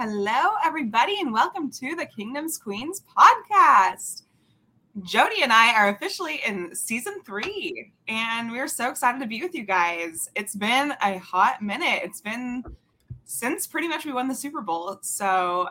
Hello, everybody, and welcome to the Kingdom's Queens podcast. Jody and I are officially in season 3, and we're so excited to be with you guys. It's been a hot minute. It's been since pretty much we won the Super Bowl. So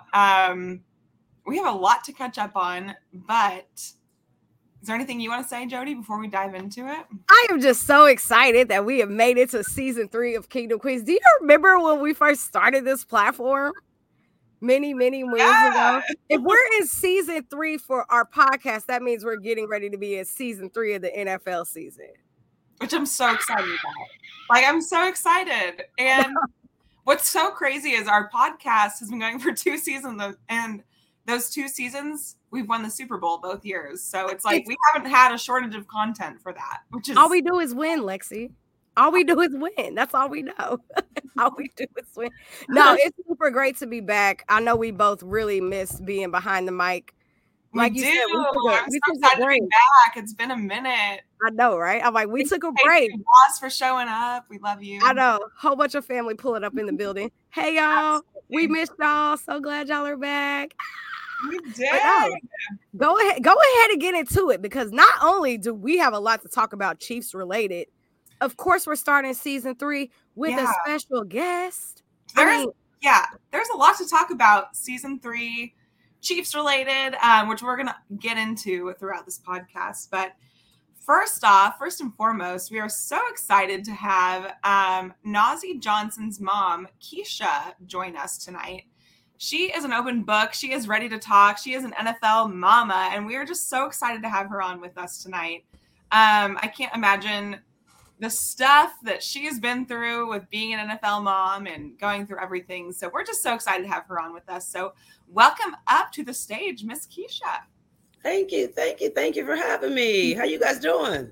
we have a lot to catch up on, but is there anything you want to say, Jody, before we dive into it? I am just so excited that we have made it to season 3 of Kingdom Queens. Do you remember when we first started this platform? Many moons ago. If we're in season 3 for our podcast, that means we're getting ready to be in season 3 of the NFL season. Which I'm so excited about. Like, I'm so excited. And what's so crazy is our podcast has been going for 2 seasons, and those 2 seasons, we've won the Super Bowl both years. So it's like we haven't had a shortage of content for that. Which is all we do is win, Lexi. All we do is win. That's all we know. All we do is win. No, it's super great to be back. I know we both really miss being behind the mic. Like you said, I'm so excited to be back. It's been a minute. I know, right? I'm like, we took a break. Boss for showing up. We love you. I know. Whole bunch of family pulling up in the building. Hey, y'all. We missed y'all. So glad y'all are back. We did. Go ahead and get into it, because not only do we have a lot to talk about Chiefs related, of course, we're starting season 3 with a special guest. There's a lot to talk about season 3, Chiefs related, which we're going to get into throughout this podcast. But first and foremost, we are so excited to have Nazeeh Johnson's mom, Keisha, join us tonight. She is an open book. She is ready to talk. She is an NFL mama, and we are just so excited to have her on with us tonight. I can't imagine the stuff that she has been through with being an NFL mom and going through everything. So we're just so excited to have her on with us. So welcome up to the stage, Miss Keisha. Thank you for having me. How you guys doing?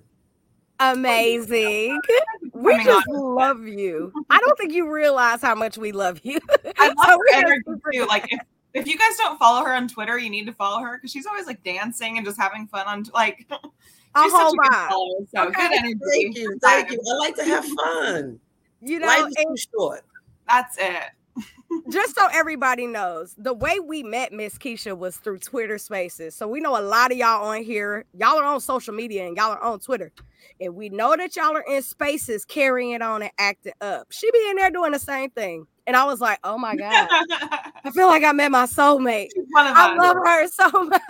Amazing. We just love you. I don't think you realize how much we love you. I love her energy too. Like if you guys don't follow her on Twitter, you need to follow her, because she's always like dancing and just having fun on like. She's such a good follower, so good energy. Thank you. I like to have fun. You know, life is too short. That's it. Just so everybody knows, the way we met Miss Keisha was through Twitter Spaces. So we know a lot of y'all on here. Y'all are on social media and y'all are on Twitter. And we know that y'all are in spaces carrying it on and acting up. She be in there doing the same thing. And I was like, oh my God. I feel like I met my soulmate. I love her so much.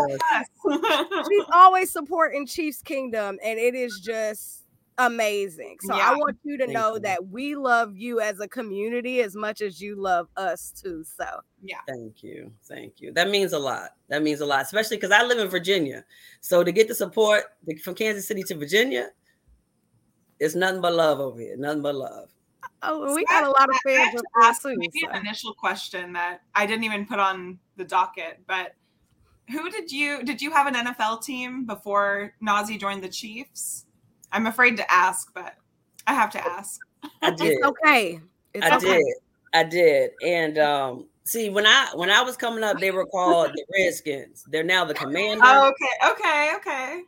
Yes. She's always supporting Chiefs Kingdom, and it is just amazing. So I want you to know that we love you as a community as much as you love us too. So Thank you. That means a lot. Especially because I live in Virginia. So to get the support from Kansas City to Virginia, it's nothing but love over here. Nothing but love. Oh, we got a lot of fans. Maybe an initial question that I didn't even put on the docket, but who did you have an NFL team before Nazeeh joined the Chiefs? I'm afraid to ask, but I have to ask. I did. It's okay. I did. And see, when I was coming up, they were called the Redskins. They're now the Commanders. Oh, okay.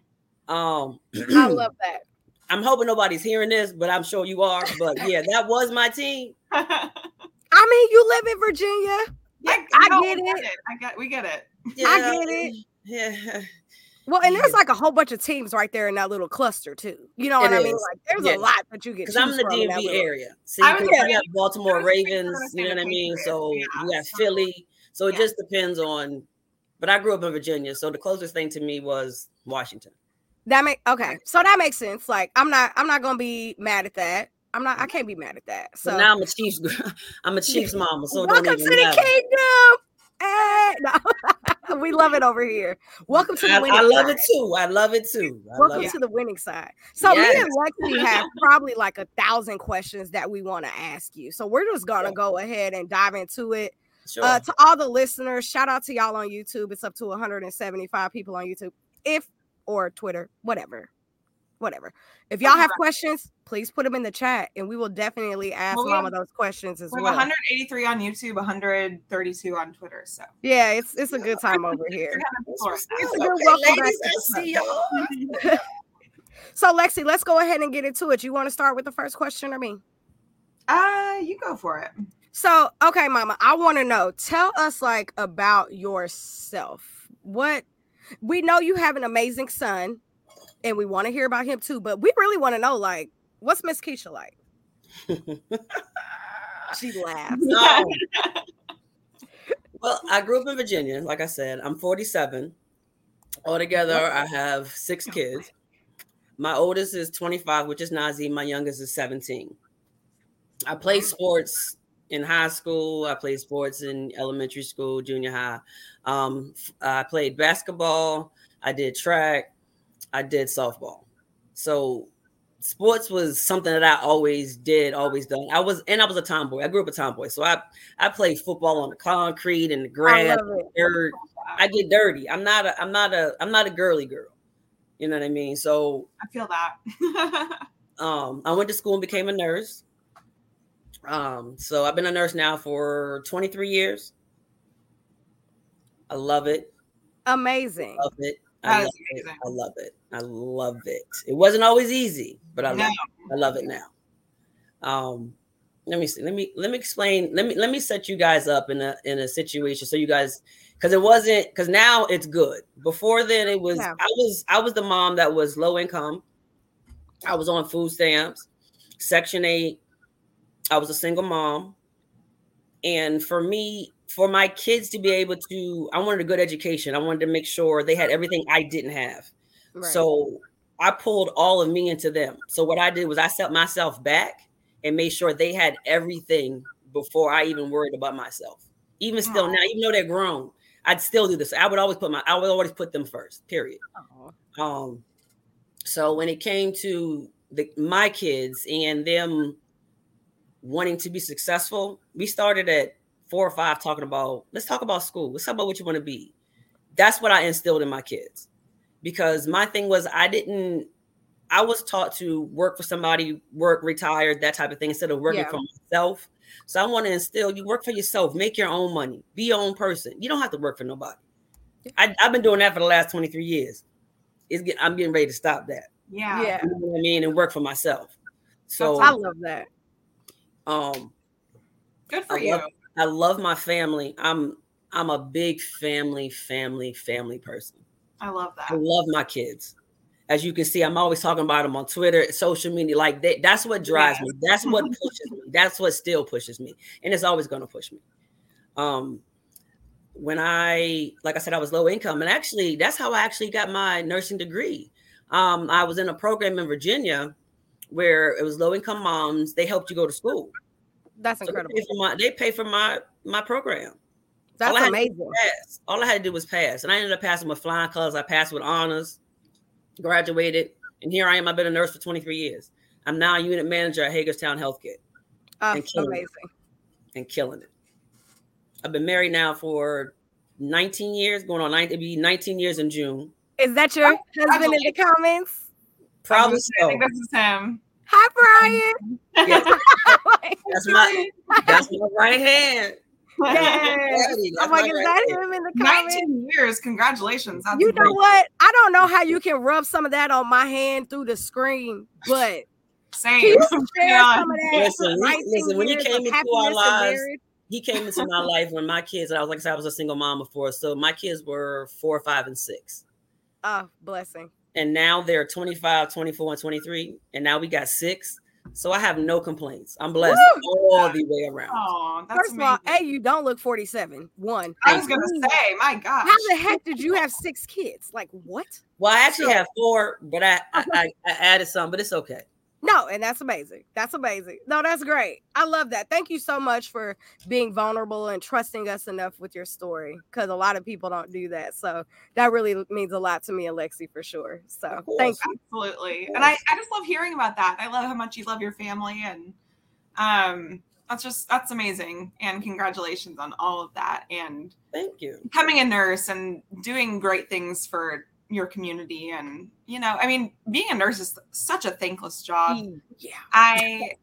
I love that. I'm hoping nobody's hearing this, but I'm sure you are. But yeah, that was my team. I mean, you live in Virginia. I get it. We get it. Yeah, I get it. Yeah. Well, and there's like a whole bunch of teams right there in that little cluster too. You know what I mean? Like, there's a lot that you get. Because I'm in the DMV area. See, you have Baltimore Ravens. You know what I mean? So you have Philly. So it just depends on. But I grew up in Virginia, so the closest thing to me was Washington. So that makes sense. Like, I'm not gonna be mad at that. I can't be mad at that. So now I'm a Chiefs girl. I'm a Chiefs mama. So welcome to the kingdom. Hey, no. We love it over here. Welcome to the winning side. I love it too. Welcome to the winning side. So me and Lexi have probably like 1,000 questions that we want to ask you. So we're just gonna go ahead and dive into it. Sure. To all the listeners, shout out to y'all on YouTube. It's up to 175 people on YouTube. Or Twitter, whatever. If y'all have questions, please put them in the chat, and we will definitely ask Mama those questions as well. 183 on YouTube, 132 on Twitter. So yeah, it's a good time over here. It's a good welcome back. I see y'all. So Lexi, let's go ahead and get into it. You want to start with the first question or me? You go for it. So, okay, Mama, I want to know. Tell us like about yourself. What we know you have an amazing son, and we want to hear about him too. But we really want to know, like, what's Miss Keisha like? She laughs. Well, I grew up in Virginia. Like I said, I'm 47. Altogether, I have 6 kids. My oldest is 25, which is Nazi. My youngest is 17. I played sports in high school. I played sports in elementary school, junior high. I played basketball. I did track. I did softball. So sports was something that I always did, always done. I was a tomboy. I grew up a tomboy. So I played football on the concrete and the grass, dirt. I get dirty. I'm not a girly girl. You know what I mean? So I feel that. I went to school and became a nurse. So I've been a nurse now for 23 years. I love it. Amazing. I love it. I love it. I love it. It wasn't always easy, but I love it now. Let me see. Let me explain. Let me set you guys up in a situation so you guys, because now it's good. Before then it was I was the mom that was low income. I was on food stamps, Section 8. I was a single mom. And for my kids to be able to, I wanted a good education. I wanted to make sure they had everything I didn't have. Right. So I pulled all of me into them. So what I did was I set myself back and made sure they had everything before I even worried about myself. Even still now, even though they're grown, I'd still do this. I would always put them first, period. So when it came to my kids and them wanting to be successful, we started at 4 or 5 talking about, let's talk about school. Let's talk about what you want to be. That's what I instilled in my kids, because my thing was I was taught to work for somebody, retired, that type of thing, instead of working for myself. So I want to instill, you work for yourself, make your own money, be your own person. You don't have to work for nobody. I've been doing that for the last 23 years. I'm getting ready to stop that. Yeah. You know what I mean? And work for myself. So I love that. Good for you. I love my family. I'm a big family person. I love that. I love my kids. As you can see, I'm always talking about them on Twitter, social media. Like that's what drives me. That's what pushes me. That's what still pushes me. And it's always going to push me. When like I said, I was low income. And actually, that's how I actually got my nursing degree. I was in a program in Virginia where it was low income moms. They helped you go to school. That's incredible. They pay for my program. That's amazing. All I had to do was pass. And I ended up passing with flying colors. I passed with honors, graduated. And here I am. I've been a nurse for 23 years. I'm now a unit manager at Hagerstown Healthcare. Amazing. And killing it. I've been married now for 19 years, going on it'll be 19 years in June. Is that your husband in the comments? Probably so. I think this is him. Hi, Brian. Yes. That's my right hand. Yes. I'm like, is that him in the comments? 19 years. Congratulations. That's you know what? I don't know how you can rub some of that on my hand through the screen, but same. Listen, when he came into our lives, he came into my life when my kids, I was a single mom before. So my kids were 4, 5, and 6. Oh, blessing. And now they're 25, 24, and 23. And now we got 6. So I have no complaints. I'm blessed all the way around. Oh, that's First of all, you don't look 47. One. I was going to say, my gosh. How the heck did you have 6 kids? Like, what? Well, I actually have 4, but I added some, but it's okay. No, and that's amazing. That's amazing. No, that's great. I love that. Thank you so much for being vulnerable and trusting us enough with your story, because a lot of people don't do that. So that really means a lot to me and Lexi for sure. So thank you. Absolutely. And I just love hearing about that. I love how much you love your family, and that's amazing. And congratulations on all of that. And thank you. Becoming a nurse and doing great things for your community. And being a nurse is such a thankless job. I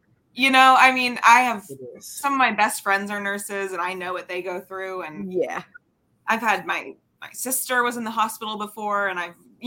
have some of my best friends are nurses, and I know what they go through. And I've had my sister was in the hospital before, and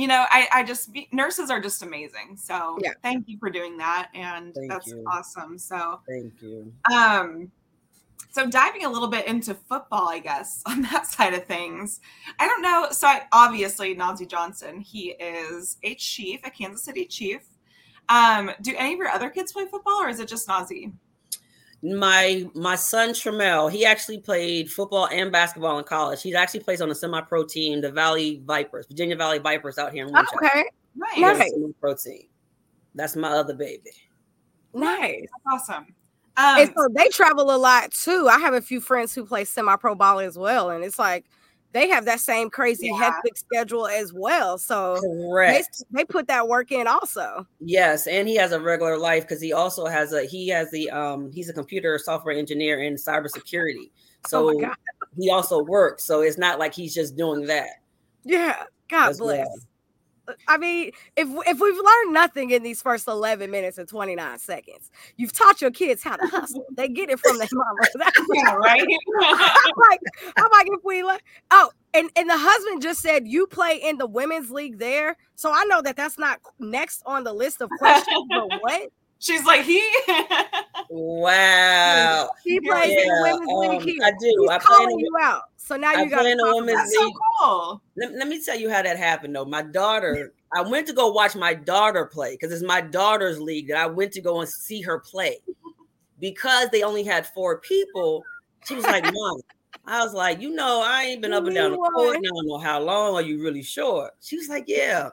nurses are just amazing. So thank you for doing that. And that's awesome. So thank you. So diving a little bit into football, I guess, on that side of things. I don't know. So obviously, Nazeeh Johnson, he is a Chief, a Kansas City Chief. Do any of your other kids play football, or is it just Nazeeh? My son Tramel, he actually played football and basketball in college. He actually plays on a semi-pro team, the Virginia Valley Vipers out here in Winchester. Okay, Nice. Pro team. That's my other baby. Nice. That's awesome. And so they travel a lot too. I have a few friends who play semi-pro ball as well, and it's like they have that same crazy hectic schedule as well. So they put that work in also. Yes, and he has a regular life because he also has he's a computer software engineer in cybersecurity. So he also works. So it's not like he's just doing that. Yeah, God bless. Well. I mean, if we've learned nothing in these first 11 minutes and 29 seconds, you've taught your kids how to hustle. They get it from their mama. Yeah, right. I'm like, if we and the husband just said you play in the women's league there, so I know that's not next on the list of questions. But what? She's like, wow. He plays in the women's league. I do. He's calling you out. So now you got to talk about it. So cool. Let me tell you how that happened, though. My daughter, I went to go watch my daughter play because it's my daughter's league that I went to go and see her play. Because they only had 4 people, she was like, Mom. I was like, I ain't been up and down the court now. I don't know how long. Are you really sure? She was like, yeah.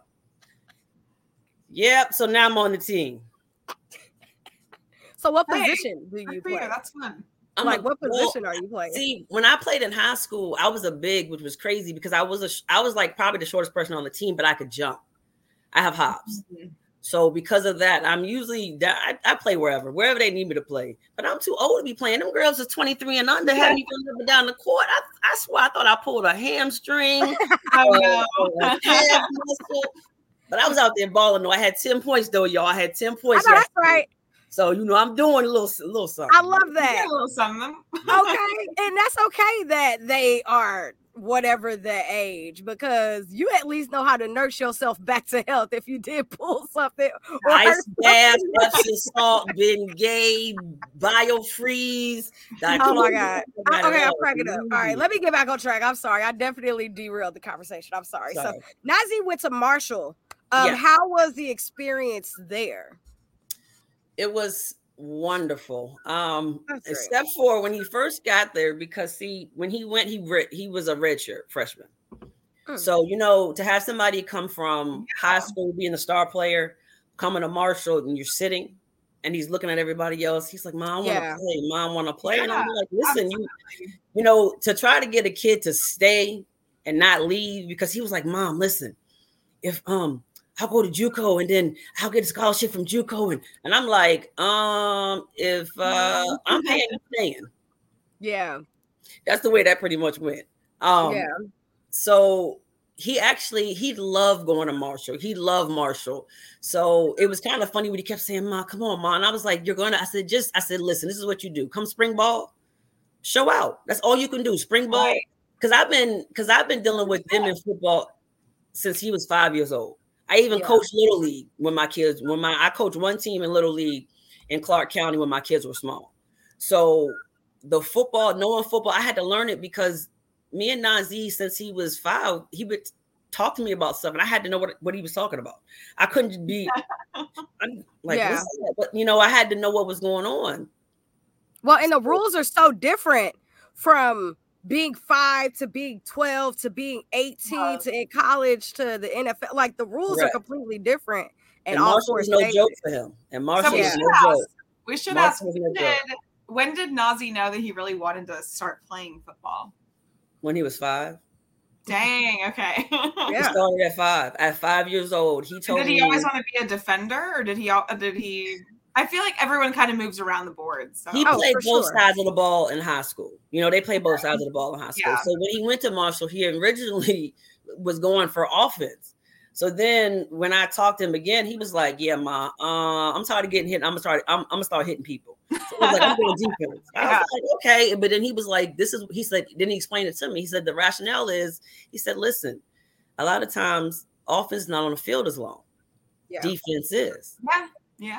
Yep. So now I'm on the team. So what position do you play? That's fun. What position are you playing? See, when I played in high school, I was a big, which was crazy because I was like probably the shortest person on the team, but I could jump. I have hops. Mm-hmm. So because of that, I'm usually I play wherever they need me to play. But I'm too old to be playing. Them girls is 23 and under had me going up and down the court. I swear I thought I pulled a hamstring. But I was out there balling though. I had 10 points though, y'all. I had 10 points. That's right. So I'm doing a little something. I love that. A little something. Okay, and that's okay that they are whatever the age, because you at least know how to nurse yourself back to health if you did pull something. Ice bath, Epsom salt, Bengay, BioFreeze. Oh my God. Okay, I'm cracking up. All right, let me get back on track. I'm sorry. I definitely derailed the conversation. I'm sorry. So Nazeeh went to Marshall. How was the experience there? It was wonderful. Except for when he first got there, because when he went, he was a redshirt freshman. So, to have somebody come from high school, being a star player, coming to Marshall, and you're sitting and he's looking at everybody else. He's like, Mom, I want to play. Mom, want to play. Yeah, and I'm like, listen, to try to get a kid to stay and not leave, because he was like, Mom, listen, if I'll go to JUCO and then I'll get a scholarship from JUCO. And I'm like, if I'm paying, you staying. Yeah. That's the way that pretty much went. So he loved going to Marshall. He loved Marshall. So it was kind of funny when he kept saying, Mom, come on, Mom. And I was like, I said, listen, this is what you do. Come spring ball, show out. That's all you can do. Spring ball. Because I've been dealing with them in football since he was 5 years old. I even coached Little League I coached one team in Little League in Clark County when my kids were small. So knowing football, I had to learn it because me and Nazeeh, since he was 5, he would talk to me about stuff and I had to know what he was talking about. I couldn't be I'm like, what's that? But I had to know what was going on. Well, and the rules are so different from being 5 to being 12 to being 18 to in college to the NFL. Like the rules are completely different. And Marshall was no joke for him. And Marshall was no joke. We should ask, when did Nazeeh know that he really wanted to start playing football? When he was 5. Dang, okay. He started at 5. At 5 years old, he told me. Did he always want to be a defender, or did he? I feel like everyone kind of moves around the board. So. He played both sides of the ball in high school. They play both sides of the ball in high school. Yeah. So when he went to Marshall, he originally was going for offense. So then when I talked to him again, he was like, yeah, Ma, I'm tired of getting hit. I'm gonna start hitting people. So he was like, I'm going defense. I was like, okay. But then he was like, then he explained it to me. He said, the rationale is, he said, listen, a lot of times offense is not on the field as long. Yeah. Defense is. Yeah.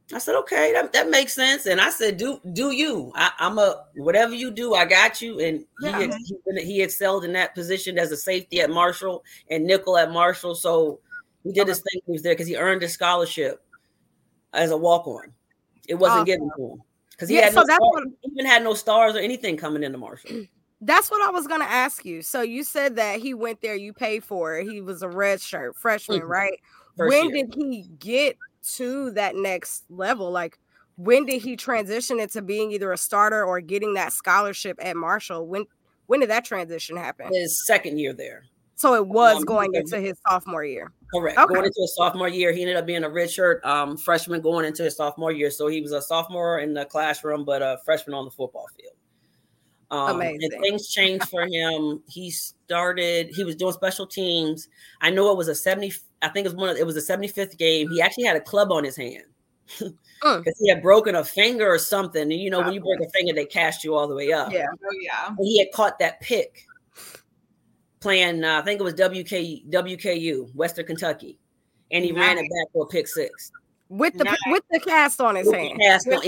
I said, okay, that makes sense. And I said, do you? I'm a whatever you do, I got you. And he excelled in that position as a safety at Marshall and nickel at Marshall. So he did his thing. He was there because he earned a scholarship as a walk-on. It wasn't given to him because he had he even had no stars or anything coming into Marshall. That's what I was going to ask you. So you said that he went there, you paid for it. He was a redshirt freshman, right? When did he get to that next level? Like, when did he transition into being either a starter or getting that scholarship at Marshall? When did that transition happen? His second year there. So it was going into his sophomore year. Correct. Okay. Going into his sophomore year, he ended up being a redshirt freshman going into his sophomore year. So he was a sophomore in the classroom, but a freshman on the football field. Amazing. And things changed for him. He was doing special teams. I know it was a 70. I think it was a 75th game. He actually had a club on his hand because he had broken a finger or something. And you know, when you break a finger, they cast you all the way up. Yeah. Oh, yeah. And he had caught that pick playing, I think it was WKU, Western Kentucky. And he ran it back for a pick six. With the cast on his hand. Because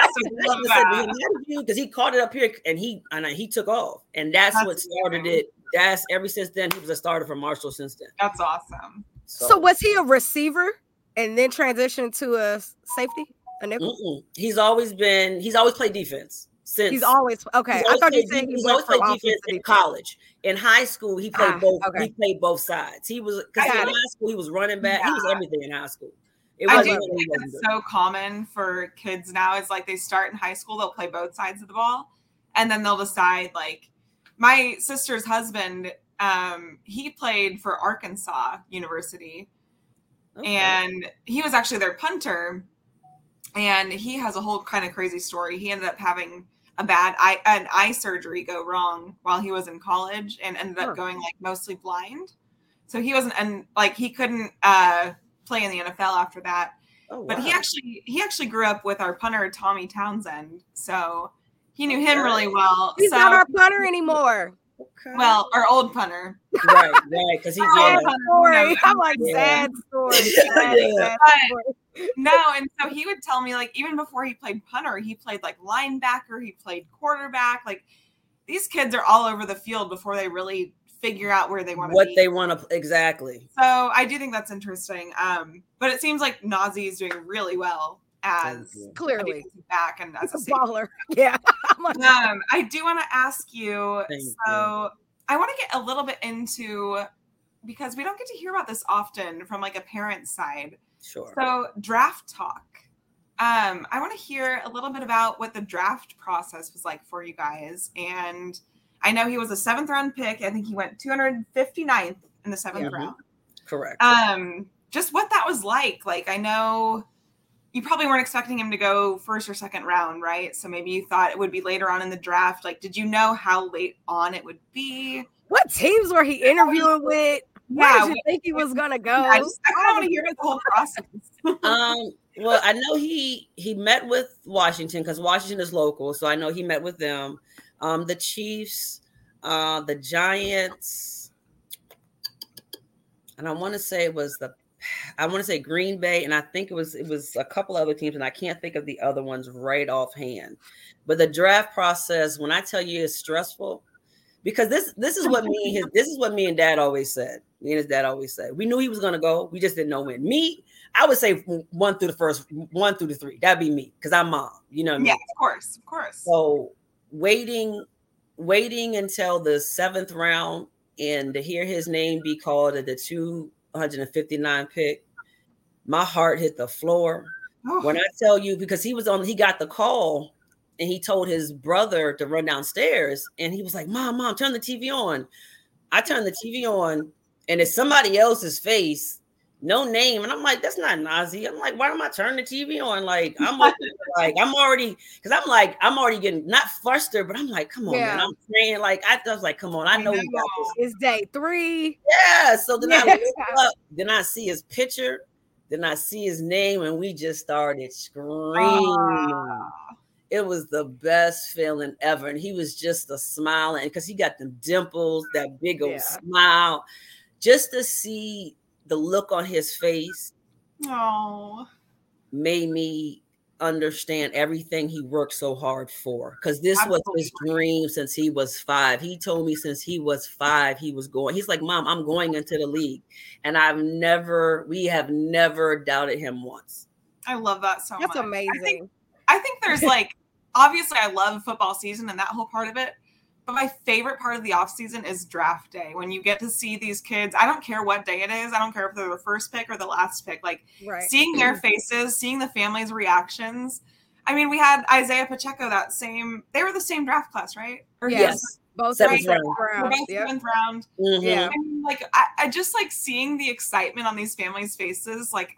he caught it up here and he took off. And that's what started it. Ever since then, he was a starter for Marshall since then. That's awesome. So was he a receiver and then transitioned to a safety? A nickel? He's always played defense. He's always okay. I thought you said he always played defense in college. In high school, he played both. Okay. He played both sides. He was because in high school he was running back. Yeah. He was everything in high school. I do think it's so common for kids now. Is like they start in high school, they'll play both sides of the ball, and then they'll decide. Like my sister's husband, he played for Arkansas University, and he was actually their punter. And he has a whole kind of crazy story. He ended up having an eye surgery go wrong while he was in college, and ended up going like mostly blind. So he wasn't, and like he couldn't play in the NFL after that. Oh, wow. But he actually grew up with our punter Tommy Townsend, so he knew him really well. He's not our punter anymore. Okay. Well, our old punter. Right, because he's story. I'm like sad story. No, and so he would tell me like even before he played punter, he played like linebacker, he played quarterback. Like these kids are all over the field before they really figure out where they want to be. What they want to exactly. So I do think that's interesting. But it seems like Nazi is doing really well as clearly back and as a baller. Yeah. I do want to ask you. I want to get a little bit into, because we don't get to hear about this often from like a parent's side. Sure. So draft talk. I want to hear a little bit about what the draft process was like for you guys. And I know he was a 7th round pick. I think he went 259th in the 7th round. Correct. Just what that was like. Like, I know you probably weren't expecting him to go 1st or 2nd round, right? So maybe you thought it would be later on in the draft. Like, did you know how late on it would be? What teams were he interviewing with? Where did you think he was going to go? I want to hear the whole process. Well, I know he met with Washington because Washington is local. So I know he met with them. The Chiefs, the Giants, and I want to say Green Bay, and I think it was a couple other teams, and I can't think of the other ones right offhand. But the draft process, when I tell you, is stressful, because this is what me and Dad always said. Me and his dad always said we knew he was going to go. We just didn't know when. I would say 1 through the 3. That'd be me because I'm mom. You know what I mean? Yeah, of course. So waiting until the 7th round and to hear his name be called at the 259 pick, my heart hit the floor. When I tell you, because he got the call and he told his brother to run downstairs and he was like, Mom, turn the TV on. I turned the TV on and it's somebody else's face, no name. And I'm like, that's not Nazi. I'm like, why am I turning the TV on? Like, I'm already getting not flustered, but I'm like, come on, man. I'm praying. Like, I was like, come on, I know we got this. It's day 3. Yeah. So then I looked up, then I see his picture, then I see his name, and we just started screaming. It was the best feeling ever. And he was just a smiling because he got them dimples, that big old smile. Just to see the look on his face. Oh. made me understand everything he worked so hard for, because this was his dream since he was 5. He told me since he was 5 he was going. He's like, Mom, I'm going into the league, and we have never doubted him once. I love that so much. That's amazing. I think there's like, obviously I love football season and that whole part of it, but my favorite part of the off season is draft day, when you get to see these kids. I don't care what day it is. I don't care if they're the first pick or the last pick, like seeing their faces, seeing the families' reactions. I mean, we had Isaiah Pacheco they were the same draft class, right? Or yes. Both 7th round. Both 7th round. Mm-hmm. Yeah. I mean, like, I just like seeing the excitement on these families' faces. Like,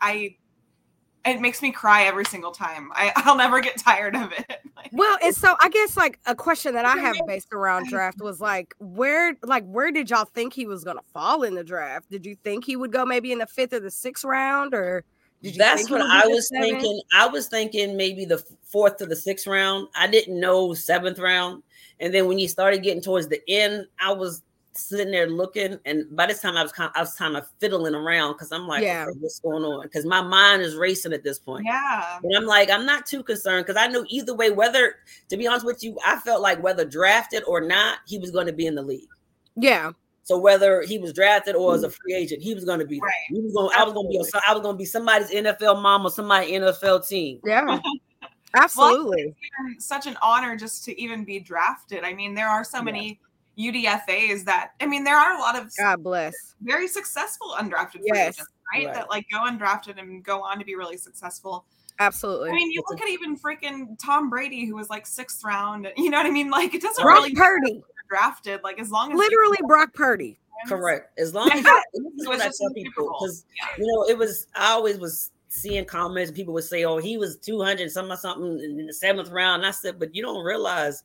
it makes me cry every single time. I'll never get tired of it. Well, and so I guess like a question that I have based around draft was like, where did y'all think he was gonna fall in the draft? Did you think he would go maybe in the 5th or the 6th round, or did you? That's what I was thinking. I was thinking maybe the 4th to the 6th round. I didn't know 7th round, and then when he started getting towards the end, I was sitting there looking, and by this time I was kind of fiddling around, because I'm like, okay, what's going on? Because my mind is racing at this point. Yeah. But I'm like, I'm not too concerned, because I knew either way, whether, to be honest with you, I felt like whether drafted or not, he was going to be in the league. Yeah. So whether he was drafted or as a free agent, he was going to be right. He was going. I was going to be somebody's NFL mom or somebody's NFL team. Yeah. Absolutely. Well, it's such an honor just to even be drafted. I mean, there are so many UDFAs that, I mean, there are a lot of God bless very successful undrafted free agents, right? That like go undrafted and go on to be really successful. Absolutely. I mean, you look at even freaking Tom Brady, who was like 6th round. You know what I mean? Like, it doesn't Brock really Purdy drafted. Like, as long as literally Brock Purdy. Correct. As long as this is what I tell people, because I always was seeing comments and people would say, "Oh, he was 200 something in the 7th round." And I said, "But you don't realize."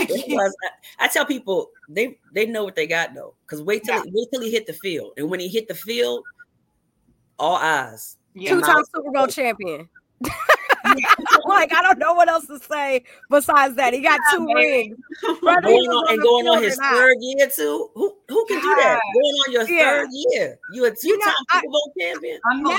I tell people they know what they got though, because wait till he hit the field, and when he hit the field, all eyes. 2-time Super Bowl champion. Like, I don't know what else to say besides that. He got 2 rings. Going on his 3rd year too. Who can do that? Going on your 3rd year, you a 2-time Super Bowl champion.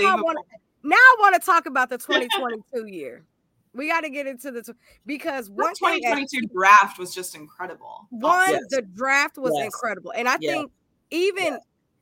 Now I want to talk about the 2022 year. We got to get into because the 2022 draft was just incredible. The draft was incredible, and I think even.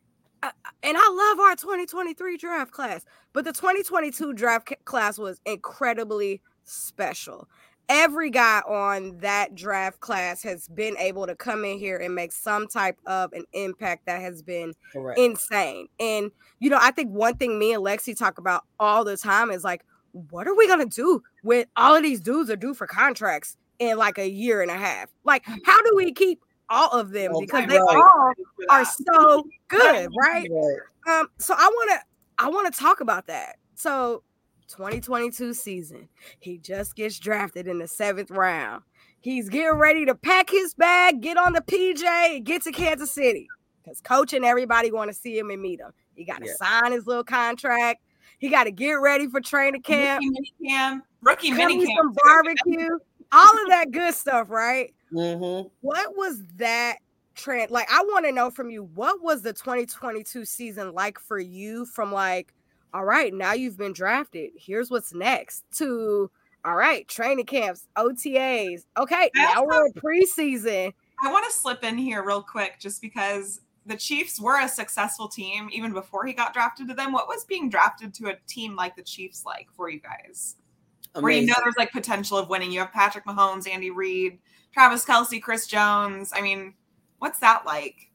And I love our 2023 draft class, but the 2022 draft class was incredibly special. Every guy on that draft class has been able to come in here and make some type of an impact that has been insane. And, I think one thing me and Lexi talk about all the time is like, what are we going to do when all of these dudes are due for contracts in like a year and a half? Like, how do we keep all of them, because they all are so good, right? So I want to talk about that. So 2022 season, he just gets drafted in the 7th round. He's getting ready to pack his bag, get on the PJ, and get to Kansas City, because coach and everybody want to see him and meet him. He got to sign his little contract. He got to get ready for training camp, rookie mini camp, some barbecue, all of that good stuff, right? Mm-hmm. What was that trend? Like, I want to know from you, what was the 2022 season like for you, from like, all right, now you've been drafted, here's what's next, to, all right, training camps, OTAs. Okay, now we're in preseason. I want to slip in here real quick, just because the Chiefs were a successful team even before he got drafted to them. What was being drafted to a team like the Chiefs like for you guys? Amazing. Where there's like potential of winning. You have Patrick Mahomes, Andy Reid, Travis Kelce, Chris Jones. I mean, what's that like?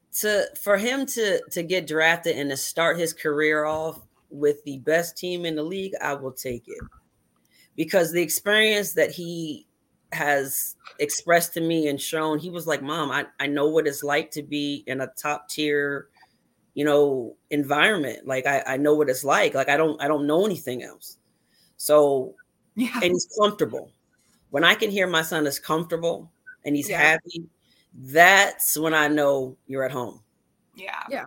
For him to get drafted and to start his career off with the best team in the league, I will take it. Because the experience that he has expressed to me and shown, he was like, Mom, I know what it's like to be in a top tier, environment. Like I know what it's like. Like I don't know anything else. So and he's comfortable. When I can hear my son is comfortable and he's happy, that's when I know you're at home. Yeah.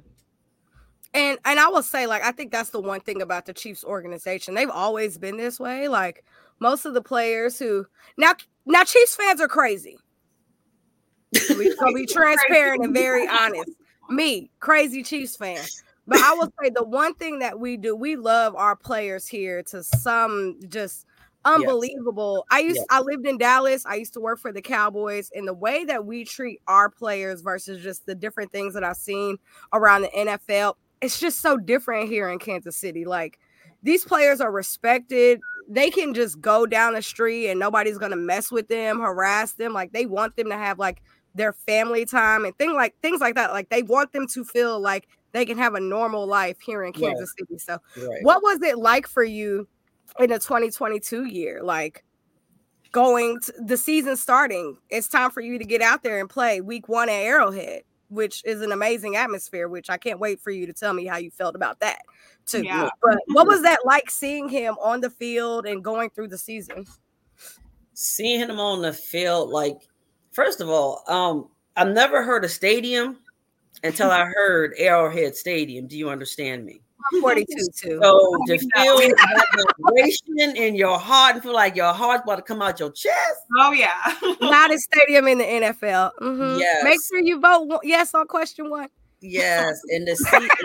And I will say, like, I think that's the one thing about the Chiefs organization. They've always been this way. Like, most of the players who now Chiefs fans are crazy. We're gonna be transparent and very honest. Me, crazy Chiefs fan. But I will say the one thing that we do, we love our players here to some just unbelievable. Yes. I lived in Dallas. I used to work for the Cowboys, and the way that we treat our players versus just the different things that I've seen around the NFL, it's just so different here in Kansas City. Like, these players are respected. They can just go down the street and nobody's going to mess with them, harass them. Like, they want them to have like their family time and things like that. Like, they want them to feel like they can have a normal life here in Kansas City. So what was it like for you in the 2022 year? Like, going to the season starting, it's time for you to get out there and play week 1 at Arrowhead, which is an amazing atmosphere, which I can't wait for you to tell me how you felt about that too. Yeah. But what was that like, seeing him on the field and going through the season? Seeing him on the field, like, first of all, I've never heard of stadium until I heard Arrowhead Stadium. Do you understand me? 42 too. So to feel that vibration in your heart and feel like your heart's about to come out your chest. Oh yeah. Loudest stadium in the NFL. Mm-hmm. Yes. Make sure you vote yes on question 1. Yes, and to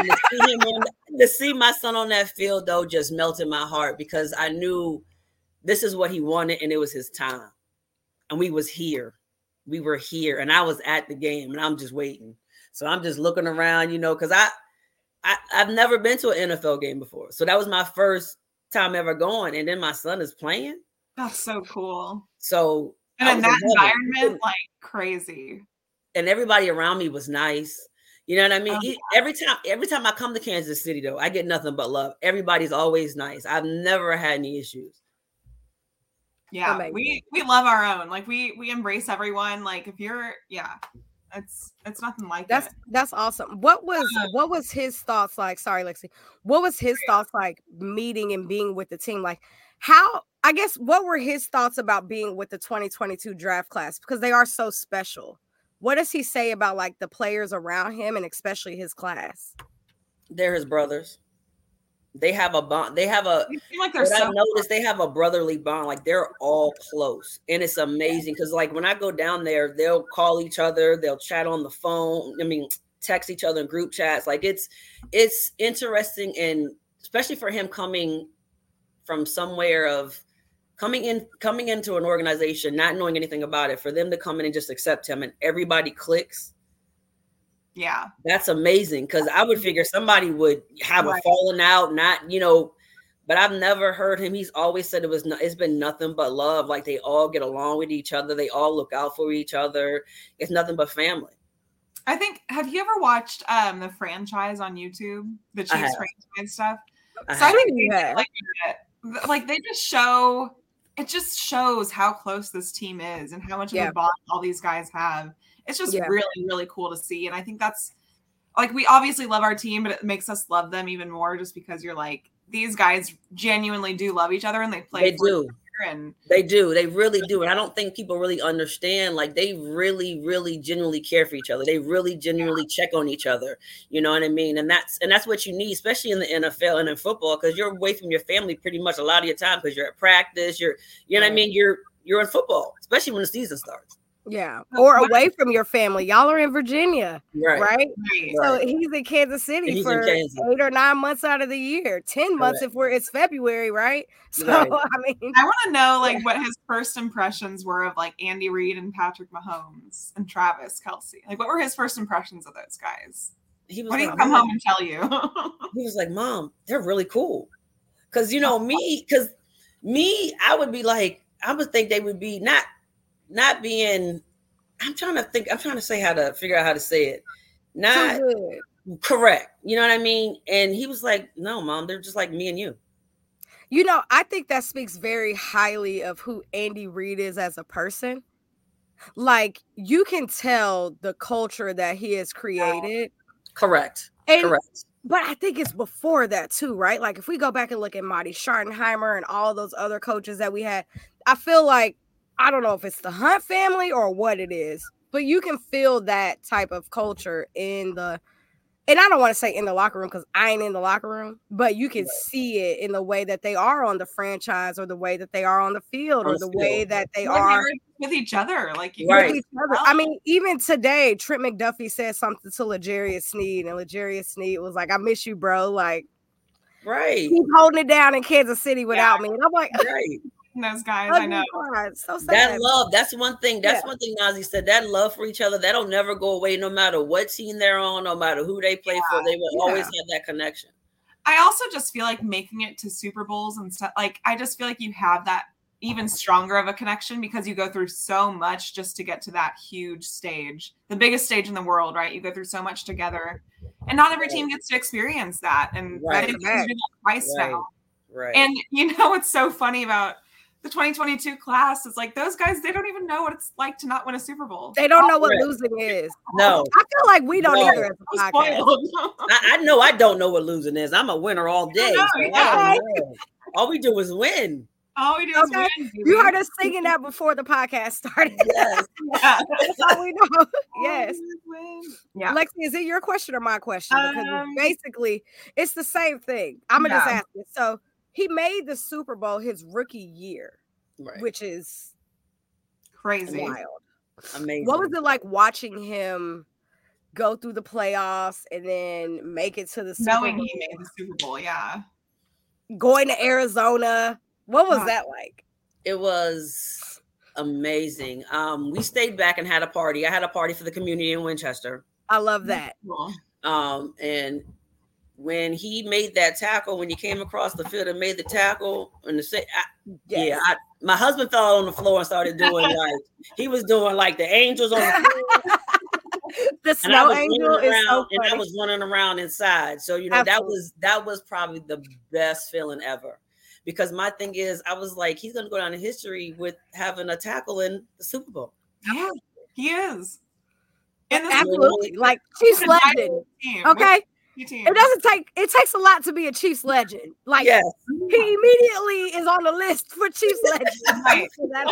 see my son on that field though just melted my heart, because I knew this is what he wanted and it was his time. And we was here. We were here, and I was at the game, and I'm just waiting. So I'm just looking around, because I've never been to an NFL game before. So that was my first time ever going. And then my son is playing. That's so cool. So and in that environment, like, crazy. And everybody around me was nice. You know what I mean? Every time I come to Kansas City, though, I get nothing but love. Everybody's always nice. I've never had any issues. Yeah, amazing. we love our own. Like, we embrace everyone. Like, if you're, it's nothing like that. That's awesome. What was his thoughts like? Sorry, Lexi. What was his thoughts like meeting and being with the team? Like, what were his thoughts about being with the 2022 draft class? Because they are so special. What does he say about like the players around him and especially his class? They're his brothers. They have a bond. They have a. Like I've noticed they have a brotherly bond. Like, they're all close, and it's amazing because, like, when I go down there, they'll call each other, they'll chat on the phone. Text each other in group chats. Like, it's interesting, and especially for him coming from somewhere of coming into an organization, not knowing anything about it, for them to come in and just accept him, and everybody clicks. Yeah, that's amazing, because I would figure somebody would have a falling out, but I've never heard him. He's always said it's been nothing but love. Like, they all get along with each other. They all look out for each other. It's nothing but family. I think, have you ever watched the franchise on YouTube, the Chiefs franchise stuff? I think like they just show, it just shows how close this team is and how much of a bond all these guys have. It's just really, really cool to see. And I think that's, like, we obviously love our team, but it makes us love them even more just because you're like, these guys genuinely do love each other and they play. They do. And they do. They really do. And I don't think people really understand, like, they really, really genuinely care for each other. They really genuinely check on each other. You know what I mean? And that's what you need, especially in the NFL and in football, because you're away from your family pretty much a lot of your time because you're at practice. You know what I mean? You're in football, especially when the season starts. Yeah, or away from your family. Y'all are in Virginia, right? So he's in Kansas City for 8 or 9 months out of the year, 10 months if it's February, right? So I mean, I want to know, like, what his first impressions were of, like, Andy Reid and Patrick Mahomes and Travis Kelce. Like, what were his first impressions of those guys? What did he come home and tell you? He was like, "Mom, they're really cool." Because I would be like, I would think they would be not being, I'm trying to figure out how to say it. Not correct. You know what I mean? And he was like, "No, Mom, they're just like me and you." I think that speaks very highly of who Andy Reid is as a person. Like, you can tell the culture that he has created. Correct. But I think it's before that too, right? Like, if we go back and look at Marty Schottenheimer and all those other coaches that we had, I feel like, I don't know if it's the Hunt family or what it is, but you can feel that type of culture in the and I don't want to say in the locker room because I ain't in the locker room, but you can see it in the way that they are on the franchise or the way that they are on the field or the way that they are with each other. Like, with each other. I mean, even today, Trent McDuffie said something to L'Jarius Sneed, and L'Jarius Sneed was like, I miss you, bro. Like, keep holding it down in Kansas City without me. And I'm like, those guys, I know. So sad. That love, that's one thing. That's one thing Nazi said. That love for each other, that'll never go away, no matter what team they're on, no matter who they play for. They will always have that connection. I also just feel like making it to Super Bowls and stuff, like, I just feel like you have that even stronger of a connection because you go through so much just to get to that huge stage, the biggest stage in the world, right? You go through so much together, and not every team gets to experience that. And I think that twice now. Right. And you know what's so funny about the 2022 class is like those guys, they don't even know what it's like to not win a Super Bowl. They don't know what losing is. No. I feel like we don't either as a podcast. I know I don't know what losing is. I'm a winner all day. All we do is win. All we do is win. Baby. You heard us singing that before the podcast started. Yes. That's all we know. Yes. Yeah. Lexi, is it your question or my question? Because basically, it's the same thing. I'm going to just ask it. So, he made the Super Bowl his rookie year, which is crazy, wild, amazing. What was it like watching him go through the playoffs and then make it to the Super Bowl? Knowing he made the Super Bowl, going to Arizona, what was that like? It was amazing. We stayed back and had a party. I had a party for the community in Winchester. I love that. And when he made that tackle, when he came across the field and made the tackle, and my husband fell on the floor and started doing he was doing like the angels on the floor. The snow angel is so funny. And I was running around inside. So that was probably the best feeling ever. Because my thing is, I was like, he's gonna go down in history with having a tackle in the Super Bowl. Yeah, he is. Absolutely, like Chiefs legend. Okay. It takes a lot to be a Chiefs legend. Like, he immediately is on the list for Chiefs legend.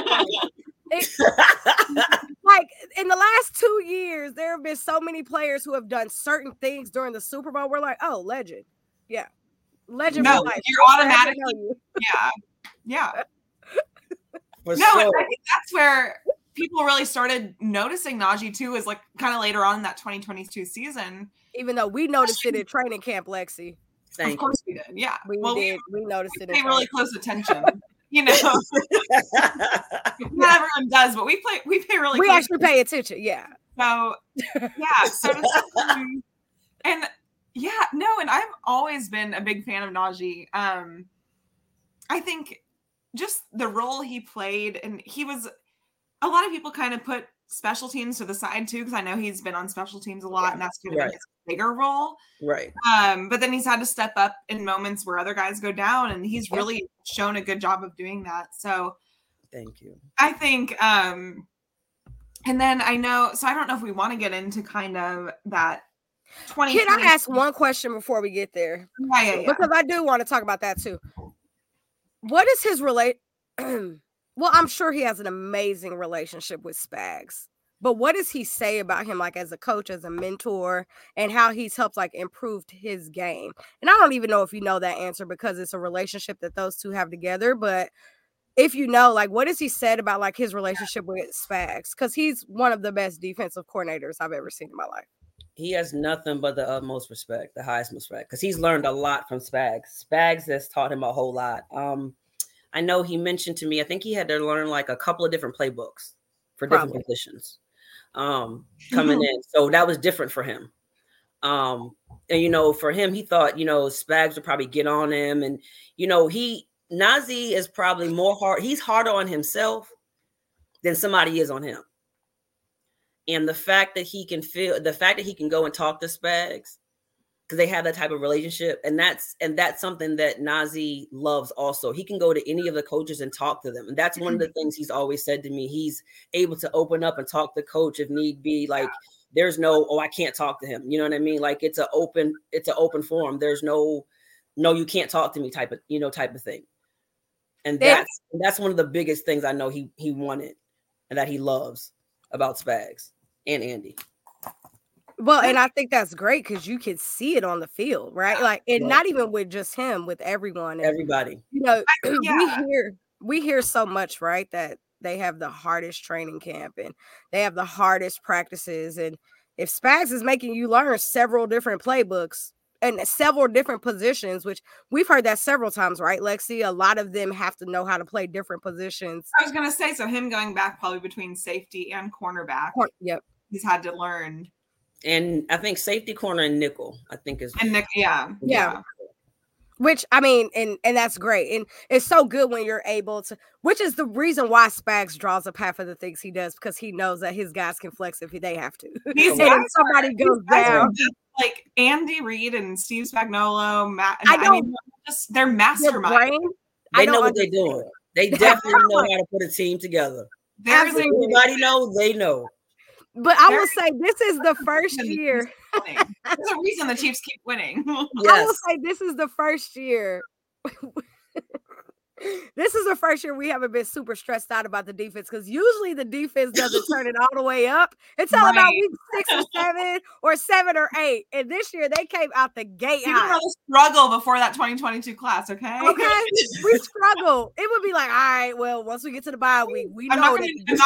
Like, in the last 2 years, there have been so many players who have done certain things during the Super Bowl. We're like, oh, legend. Yeah. Legend. No, you're automatically. Yeah. No, I think that's where people really started noticing Najee too, is like kind of later on in that 2022 season. Even though we noticed it at training camp, Lexi. Of course we did. Yeah. We did. We noticed it. We pay really close attention. Not everyone does, but we pay really we close actually pay attention. Yeah. So and I've always been a big fan of Najee. I think just the role he played, and he was, a lot of people kind of put special teams to the side too, because I know he's been on special teams a lot, and that's kind of his bigger role. Right. But then he's had to step up in moments where other guys go down, and he's really shown a good job of doing that. So thank you. I think, and then I don't know if we want to get into kind of that 20. Can I ask one question before we get there? Yeah. Because I do want to talk about that too. What is his well, I'm sure he has an amazing relationship with Spags, but what does he say about him, like as a coach, as a mentor, and how he's helped like improved his game? And I don't even know if you know that answer because it's a relationship that those two have together. But if you know, like, what has he said about like his relationship with Spags? Because he's one of the best defensive coordinators I've ever seen in my life. He has nothing but the utmost respect, the highest respect, because he's learned a lot from Spags. Spags has taught him a whole lot. I know he mentioned to me, I think he had to learn like a couple of different playbooks for different positions coming in. So that was different for him. And, for him, he thought, Spags would probably get on him. And, Najee is probably he's harder on himself than somebody is on him. And the fact that he can go and talk to Spags, because they have that type of relationship, and that's something that Najee loves also. He can go to any of the coaches and talk to them. And that's one of the things he's always said to me. He's able to open up and talk to the coach if need be. Like there's no, I can't talk to him. You know what I mean? Like it's an open forum. There's no, you can't talk to me type of thing. And that's one of the biggest things I know he wanted and that he loves about Spags and Andy. Well, and I think that's great because you can see it on the field, right? Like, and not even with just him, with everyone. And, Everybody. you know, Yeah. we hear so much, right? That they have the hardest training camp and they have the hardest practices. And if Spags is making you learn several different playbooks and several different positions, which we've heard that several times, right, Lexi? A lot of them have to know how to play different positions. I was gonna say, so him going back probably between safety and cornerback. Yep. He's had to learn. And I think safety, corner, and nickel, I think is. And Nick, yeah. Which I mean, and that's great. And it's so good when you're able to, which is the reason why Spags draws up half of the things he does, because he knows that his guys can flex if they have to. These And if somebody goes down, like Andy Reid and Steve Spagnuolo, Matt, they're masterminds. They know what they're doing. They definitely know how to put a team together. Everybody knows, they know. But I will say this is the first year. There's a reason the Chiefs keep winning. Yes. I will say this is the first year. This is the first year we haven't been super stressed out about the defense, because usually the defense doesn't turn it all the way up until about week 6 or 7 or 7 or 8. And this year they came out the gate high. We struggle before that 2022 class, okay? Okay, we struggle. It would be like, all right, well, once we get to the bye week, we know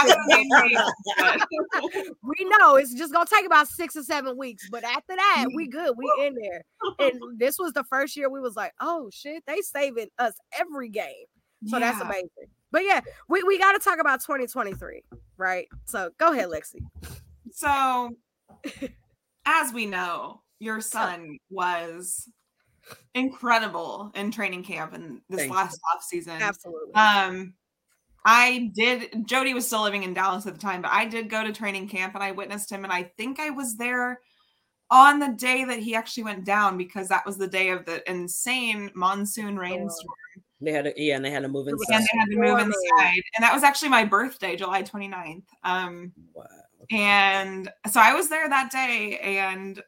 we know it's just gonna take about 6 or 7 weeks. But after that, we good. We in there. And this was the first year we was like, oh shit, they saving us every game. So that's amazing. But yeah, we got to talk about 2023, right? So go ahead, Lexi. So as we know, your son was incredible in training camp in this last off season. Absolutely. Jody was still living in Dallas at the time, but I did go to training camp and I witnessed him, and I think I was there on the day that he actually went down, because that was the day of the insane monsoon rainstorm. They had to move inside. And they had to move inside. And that was actually my birthday, July 29th. Wow. And so I was there that day, and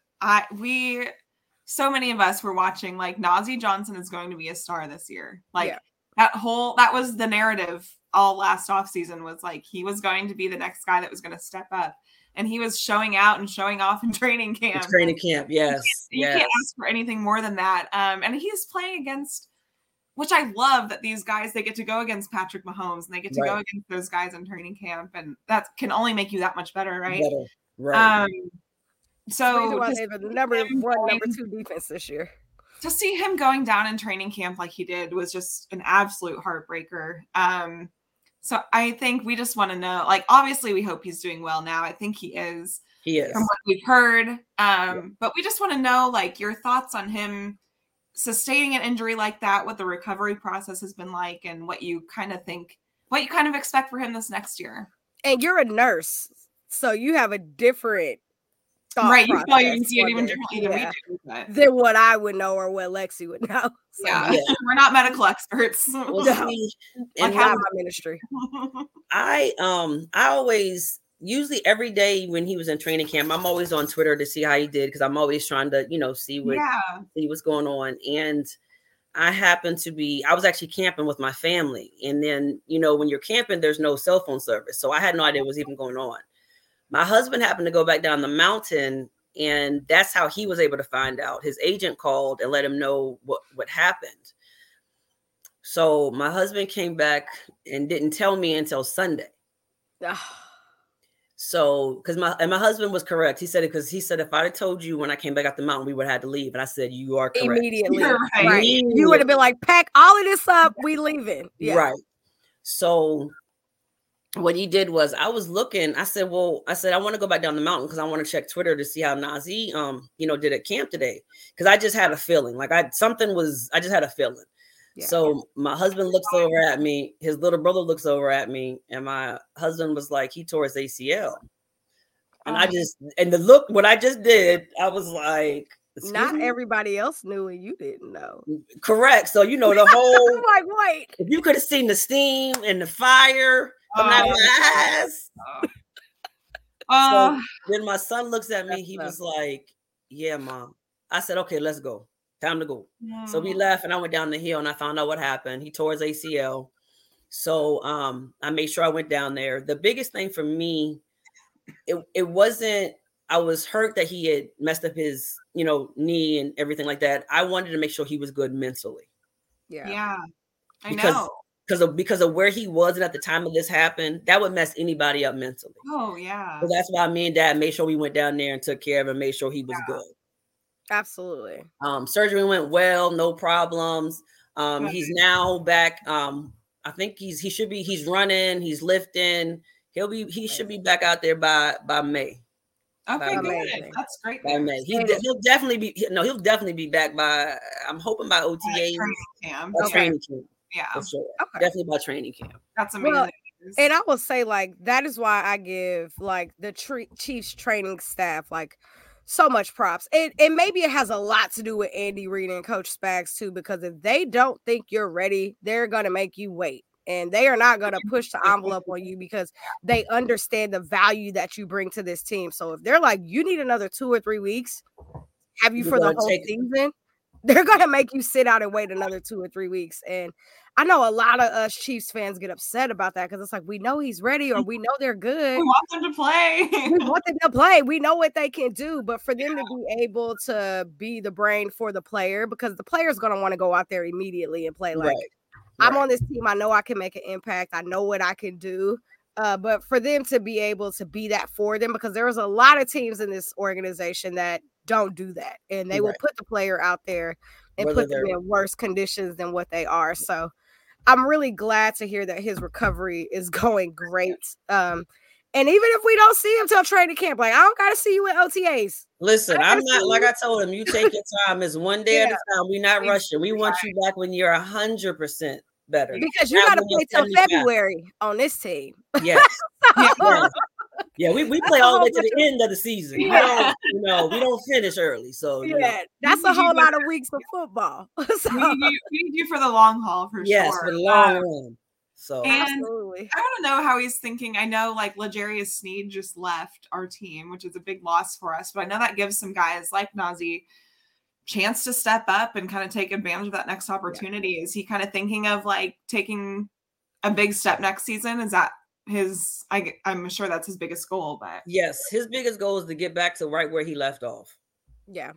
so many of us were watching, like, Nazeeh Johnson is going to be a star this year. Like that was the narrative all last off season, was like, he was going to be the next guy that was going to step up. And he was showing out and showing off in training camp. Yes. You can't ask for anything more than that. And he's playing against, which I love, that these guys, they get to go against Patrick Mahomes and they get to go against those guys in training camp. And that can only make you that much better, right? Right. So the number 1, number 2 defense this year. To see him going down in training camp like he did was just an absolute heartbreaker. So I think we just want to know, like, obviously we hope he's doing well now. I think he is. From what we've heard. But we just want to know, like, your thoughts on him sustaining an injury like that, what the recovery process has been like, and what you kind of expect for him this next year. And you're a nurse, so you have a different thought right. You probably even see it even differently than we do. Than what I would know or what Lexi would know. So, we're not medical experts. Well, see, like how my ministry. I always, usually every day when he was in training camp, I'm always on Twitter to see how he did, because I'm always trying to, see what's going on. And I was actually camping with my family. And then, when you're camping, there's no cell phone service. So I had no idea what was even going on. My husband happened to go back down the mountain, and that's how he was able to find out. His agent called and let him know what happened. So my husband came back and didn't tell me until Sunday. So, because my husband was correct. He said it because he said, if I had told you when I came back up the mountain, we would have had to leave. And I said, you are correct. Immediately. Right. You would have been like, pack all of this up. We leaving. Yeah. Right. So what he did was, I was looking, I said, I want to go back down the mountain because I want to check Twitter to see how Nazeeh, did at camp today. Because I just had a feeling I just had a feeling. Yeah. So my husband looks over at me, his little brother looks over at me, and my husband was like, he tore his ACL. And what I just did, I was like, not everybody else knew and you didn't know. Correct. So, the whole, I'm like, wait. If you could have seen the steam and the fire coming out of my eyes. So then my son looks at me, he was like, yeah, Mom. I said, okay, let's go. Time to go. Yeah. So we left and I went down the hill and I found out what happened. He tore his ACL. So I made sure I went down there. The biggest thing for me, it wasn't I was hurt that he had messed up his, knee and everything like that. I wanted to make sure he was good mentally. Yeah. I know. Because of where he was and at the time of this happened, that would mess anybody up mentally. Oh, yeah. So that's why me and Dad made sure we went down there and took care of him, made sure he was good. Absolutely. Surgery went well, no problems. He's now back. I think he's running, he's lifting. He should be back out there by May. Okay, good. That's great. By May. He'll definitely be back by, I'm hoping by OTA. Training camp. Training camp. Yeah. For sure. Okay. Definitely by training camp. That's amazing. Well, and I will say, like, that is why I give, like, the Chiefs training staff, like, so much props. And maybe it has a lot to do with Andy Reid and Coach Spags, too, because if they don't think you're ready, they're going to make you wait. And they are not going to push the envelope on you because they understand the value that you bring to this team. So if they're like, you need another 2 or 3 weeks, have you for the whole season, they're going to make you sit out and wait another 2 or 3 weeks. And I know a lot of us Chiefs fans get upset about that because it's like, we know he's ready or we know they're good. We want them to play. We want them to play. We know what they can do. But for them to be able to be the brain for the player, because the player's going to want to go out there immediately and play like, I'm on this team. I know I can make an impact. I know what I can do. But for them to be able to be that for them, because there was a lot of teams in this organization that don't do that. And they will put the player out there and put them in worse conditions than what they are. So I'm really glad to hear that his recovery is going great. And even if we don't see him till training camp, like, I don't got to see you in OTAs. Listen, I'm not, like I told him, you take your time. It's one day at a time. We're not rushing. We want you back when you're 100% better. Because you got to play till February on this team. Yes. Yeah, we play all the way to the end of the season. We don't finish early. So that's a whole lot of weeks of football. So. We need you for the long haul for sure. Yes, for the long run. So and absolutely. I want to know how he's thinking. I know like L'Jarius Sneed just left our team, which is a big loss for us, but I know that gives some guys like Nazeeh chance to step up and kind of take advantage of that next opportunity. Is he kind of thinking of like taking a big step next season? Is that I'm sure that's his biggest goal, but yes, his biggest goal is to get back to right where he left off. Yeah.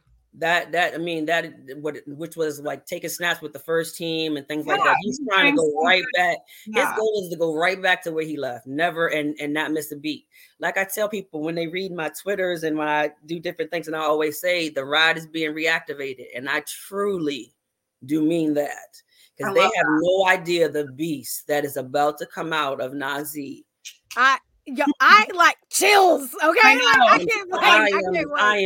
Which was like taking snaps with the first team and things like that. He's trying to go right back. Yeah. His goal is to go right back to where he left, never and not miss a beat. Like I tell people when they read my Twitters and when I do different things, and I always say the ride is being reactivated, and I truly do mean that because they have no idea the beast that is about to come out of Nazeeh. I like chills. Okay, I can't wait.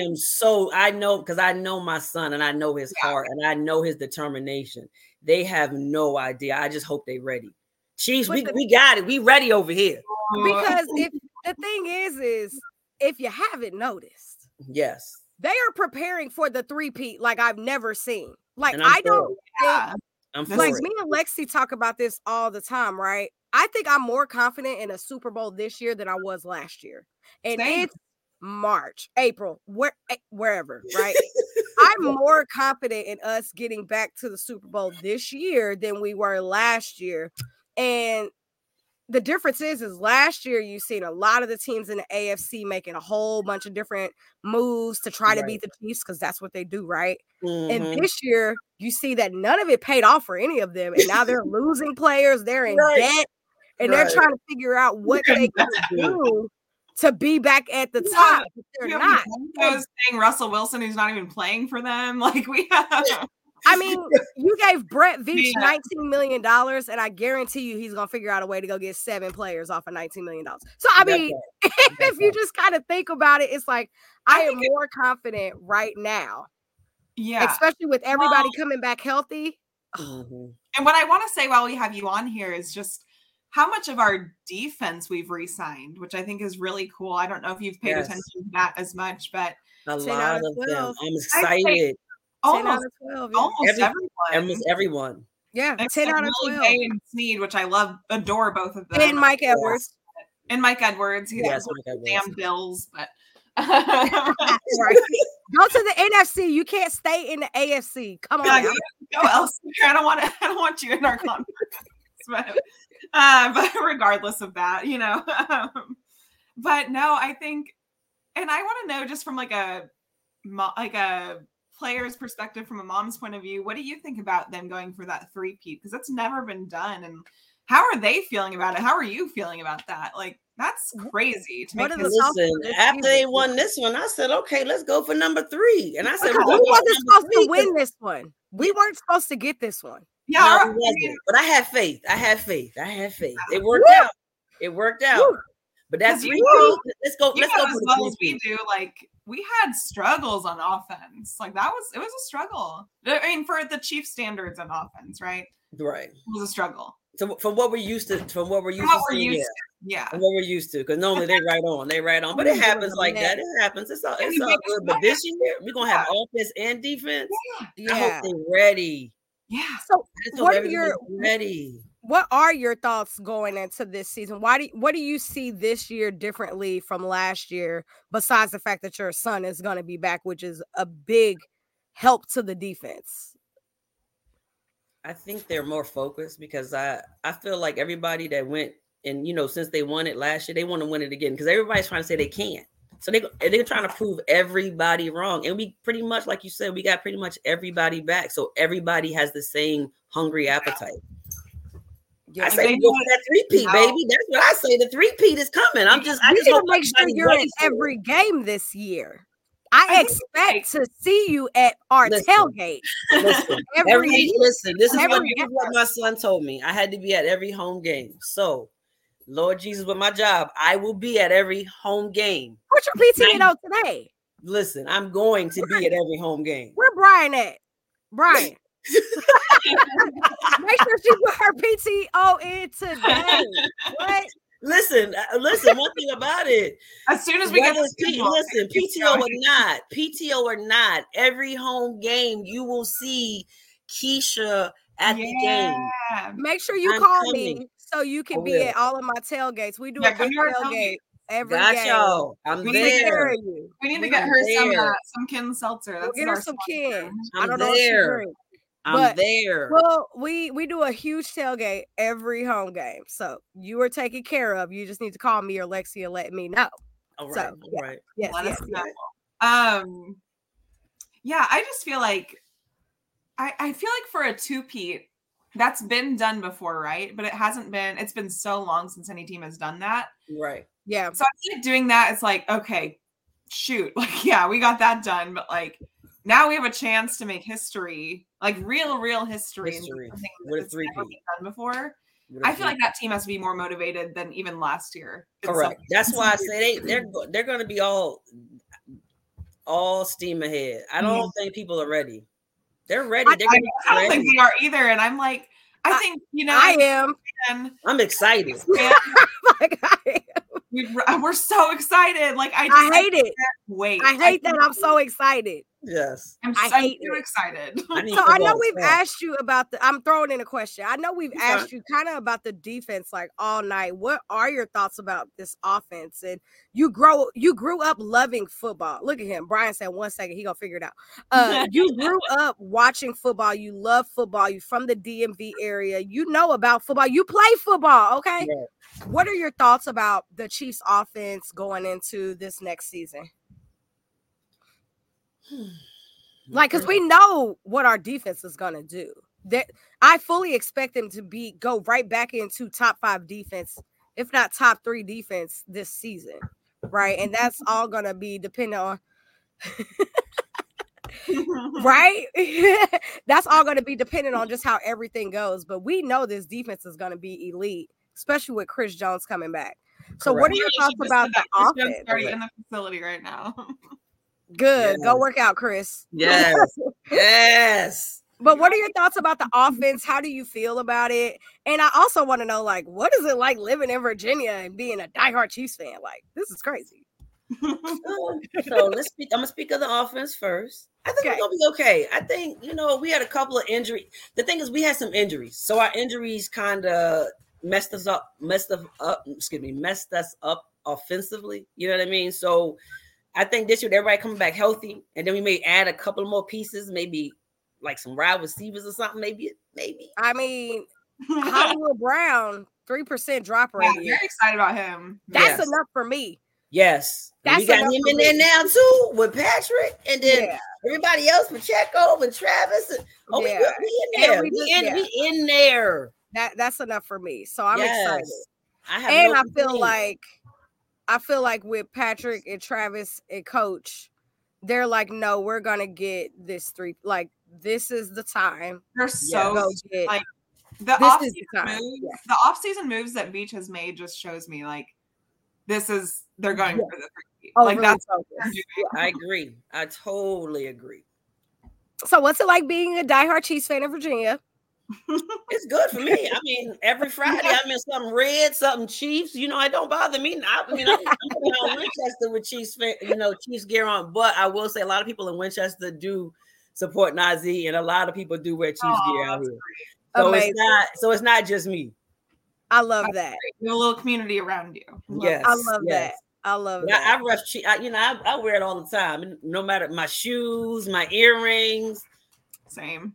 I know because I know my son and I know his heart and I know his determination. They have no idea. I just hope they're ready. Chiefs, we got it. We ready over here. Because if the thing is if you haven't noticed, yes, they are preparing for the three-peat like I've never seen. Like I don't think, like me and Lexi talk about this all the time, right? I think I'm more confident in a Super Bowl this year than I was last year. And it's March, April, wherever, right? I'm more confident in us getting back to the Super Bowl this year than we were last year. And the difference is last year you've seen a lot of the teams in the AFC making a whole bunch of different moves to try to beat the Chiefs because that's what they do, right? Mm-hmm. And this year you see that none of it paid off for any of them. And now they're losing players. They're in debt. And they're trying to figure out what they can do to be back at the top. They're not. Saying Russell Wilson, who's not even playing for them. Like we have. I mean, you gave Brett Veach $19 million, and I guarantee you he's going to figure out a way to go get 7 players off of $19 million. So, I mean, if you just kind of think about it, it's like I am more confident right now. Yeah. Especially with everybody coming back healthy. Mm-hmm. And what I want to say while we have you on here is just how much of our defense we've re-signed, which I think is really cool. I don't know if you've paid attention to that as much, but a lot of them. I'm excited. Almost 12. Yeah. Almost everyone. Yeah, 10 out of 12. And Sneed, which I adore both of them. And Mike Edwards. And Mike Edwards. He's damn Bills, but right. Go to the NFC. You can't stay in the AFC. Come on. Go elsewhere. I don't want you in our conference. But regardless of that, but no, I think and I want to know just from like a player's perspective, from a mom's point of view, what do you think about them going for that three-peat? Because that's never been done. And how are they feeling about it? How are you feeling about that? Like, that's crazy to make this. Listen, after they won this one, I said, okay, let's go for number 3. And I said, we wasn't supposed to win this one. We weren't supposed to get this one. Yeah, no, but I had faith. It worked out. It worked out. Woo. But that's let's go. Let's go as well as we do. Like, we had struggles on offense. Like, it was a struggle. I mean, for the Chiefs standards on offense, right? Right. It was a struggle. So from what we're used to, From what we're used to, because normally they right on. But it happens like that. It happens. It's all good. But this year we're gonna have offense and defense. Yeah. I hope they're ready. Yeah. So what are your thoughts going into this season? What do you see this year differently from last year, besides the fact that your son is going to be back, which is a big help to the defense? I think they're more focused, because I feel like everybody that went and, since they won it last year, they want to win it again, because everybody's trying to say they can't. So they're trying to prove everybody wrong. And we pretty much, like you said, we got pretty much everybody back. So everybody has the same hungry appetite. Yeah, I say go for that three-peat, baby. That's what I say. The three-peat is coming. I just want to make sure you're in every game this year. I expect to see you at our tailgate. Listen, this is what my son told me. I had to be at every home game. So, Lord Jesus, with my job, I will be at every home game. What's your PTO today? Listen, I'm going to be at every home game. Where Brian at? Brian. Make sure she put her PTO in today. What? Listen. One thing about it, as soon as we get PTO or not, every home game you will see Keisha at the game. Make sure you call me so you can be at all of my tailgates. We do a big tailgate every game. Y'all. I'm there. We need to get her some Kin Seltzer. We'll get her some Kin. I don't know what she drinks. I'm there. Well, we do a huge tailgate every home game. So you are taken care of. You just need to call me or Lexi and let me know. All right. All right. Yes. Yeah, I just feel like I feel like for a two-peat, that's been done before, right? But it's been so long since any team has done that. Right. Yeah. So I feel like doing that, it's like, okay, shoot. Like, yeah, we got that done, but like now we have a chance to make history, like real history. With a three-peat done before. I feel like that team has to be more motivated than even last year. Correct. That's why I say they're going to be all steam ahead. I don't think people are ready. They're ready. I don't think they are either. And I'm like, I think I am. I'm excited. We're so excited. Like I hate it. Wait, I hate that. I'm so excited. Yes, I'm so excited. So I know we've asked you about I'm throwing in a question. I know we've asked you kind of about the defense like all night. What are your thoughts about this offense? And you grew up loving football. Look at him. Brian said 1 second. He gonna figure it out. You grew up watching football. You love football. You from the DMV area. You know about football. You play football. Okay. Yeah. What are your thoughts about the Chiefs offense going into this next season? Like, because we know what our defense is going to do. I fully expect them to go right back into top 5 defense, if not top 3 defense this season, right? And that's all going to be dependent on, right? That's all going to be dependent on just how everything goes. But we know this defense is going to be elite, especially with Chris Jones coming back. So what are your thoughts about the offense? Already in the facility right now. Good. Yes. Go work out, Chris. Yes. Yes. But what are your thoughts about the offense? How do you feel about it? And I also want to know, like, what is it like living in Virginia and being a diehard Chiefs fan? Like, this is crazy. So let's speak. I'm gonna speak of the offense first. I think we're gonna be okay. I think we had a couple of injuries. The thing is, we had some injuries, so our injuries kind of messed us up offensively. You know what I mean? So I think this year everybody coming back healthy, and then we may add a couple more pieces, maybe like some wide receivers or something. Maybe. I mean, Hollywood Brown 3% drop rate. Yeah, very excited about him. That's enough for me. Yes. That's we got enough him for in there me. now too with Patrick, and then Yeah. everybody else, Pacheco and Travis. We in there. And We in there. That's enough for me. So I'm excited. I have And no I feel like with Patrick and Travis and Coach, they're like, no, we're gonna get this 3. Like, this is the time. They're so like the off-season moves that Beach has made just shows me like they're going for the 3. Like really that's what I agree. I totally agree. So what's it like being a diehard Chiefs fan in Virginia? It's good for me. I mean, every Friday I'm in something red, something Chiefs. You know, it don't bother me. I'm on Winchester with Chiefs, Chiefs gear on. But I will say a lot of people in Winchester do support Nazi, and a lot of people do wear Chiefs gear out here. So it's not just me. I love that. You have a little community around you. Yes, I love that. I love that. I ref Chiefs. I wear it all the time, no matter my shoes, my earrings. Same,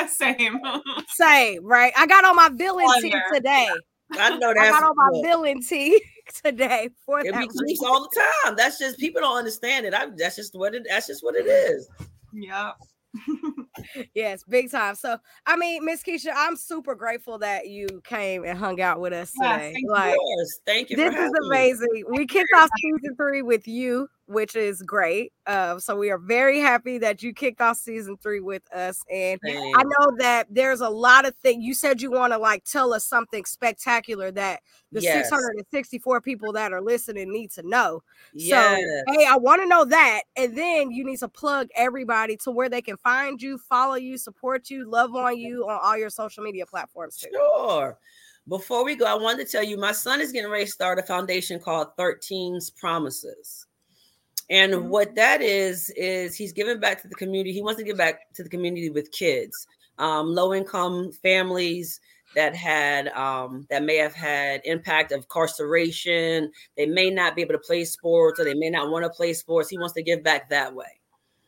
right? I got on my villain tee today. I know that. I got on my villain tee today for it that. Be Chiefs all the time. That's just people don't understand it. That's just what it is. Yeah. Yes, big time. So, I mean, Miss Keisha, I'm super grateful that you came and hung out with us today. Thank you. This is amazing. We kicked off season 3 with you, which is great. So we are very happy that you kicked off season 3 with us. And I know that there's a lot of things. You said you want to like tell us something spectacular that the 664 people that are listening need to know. So, hey, I want to know that. And then you need to plug everybody to where they can find you, follow you, support you, love on you on all your social media platforms too. Sure. Before we go, I wanted to tell you my son is getting ready to start a foundation called 13's Promises. And what that is he's giving back to the community. He wants to give back to the community with kids, low-income families that may have had impact of incarceration. They may not be able to play sports, or they may not want to play sports. He wants to give back that way.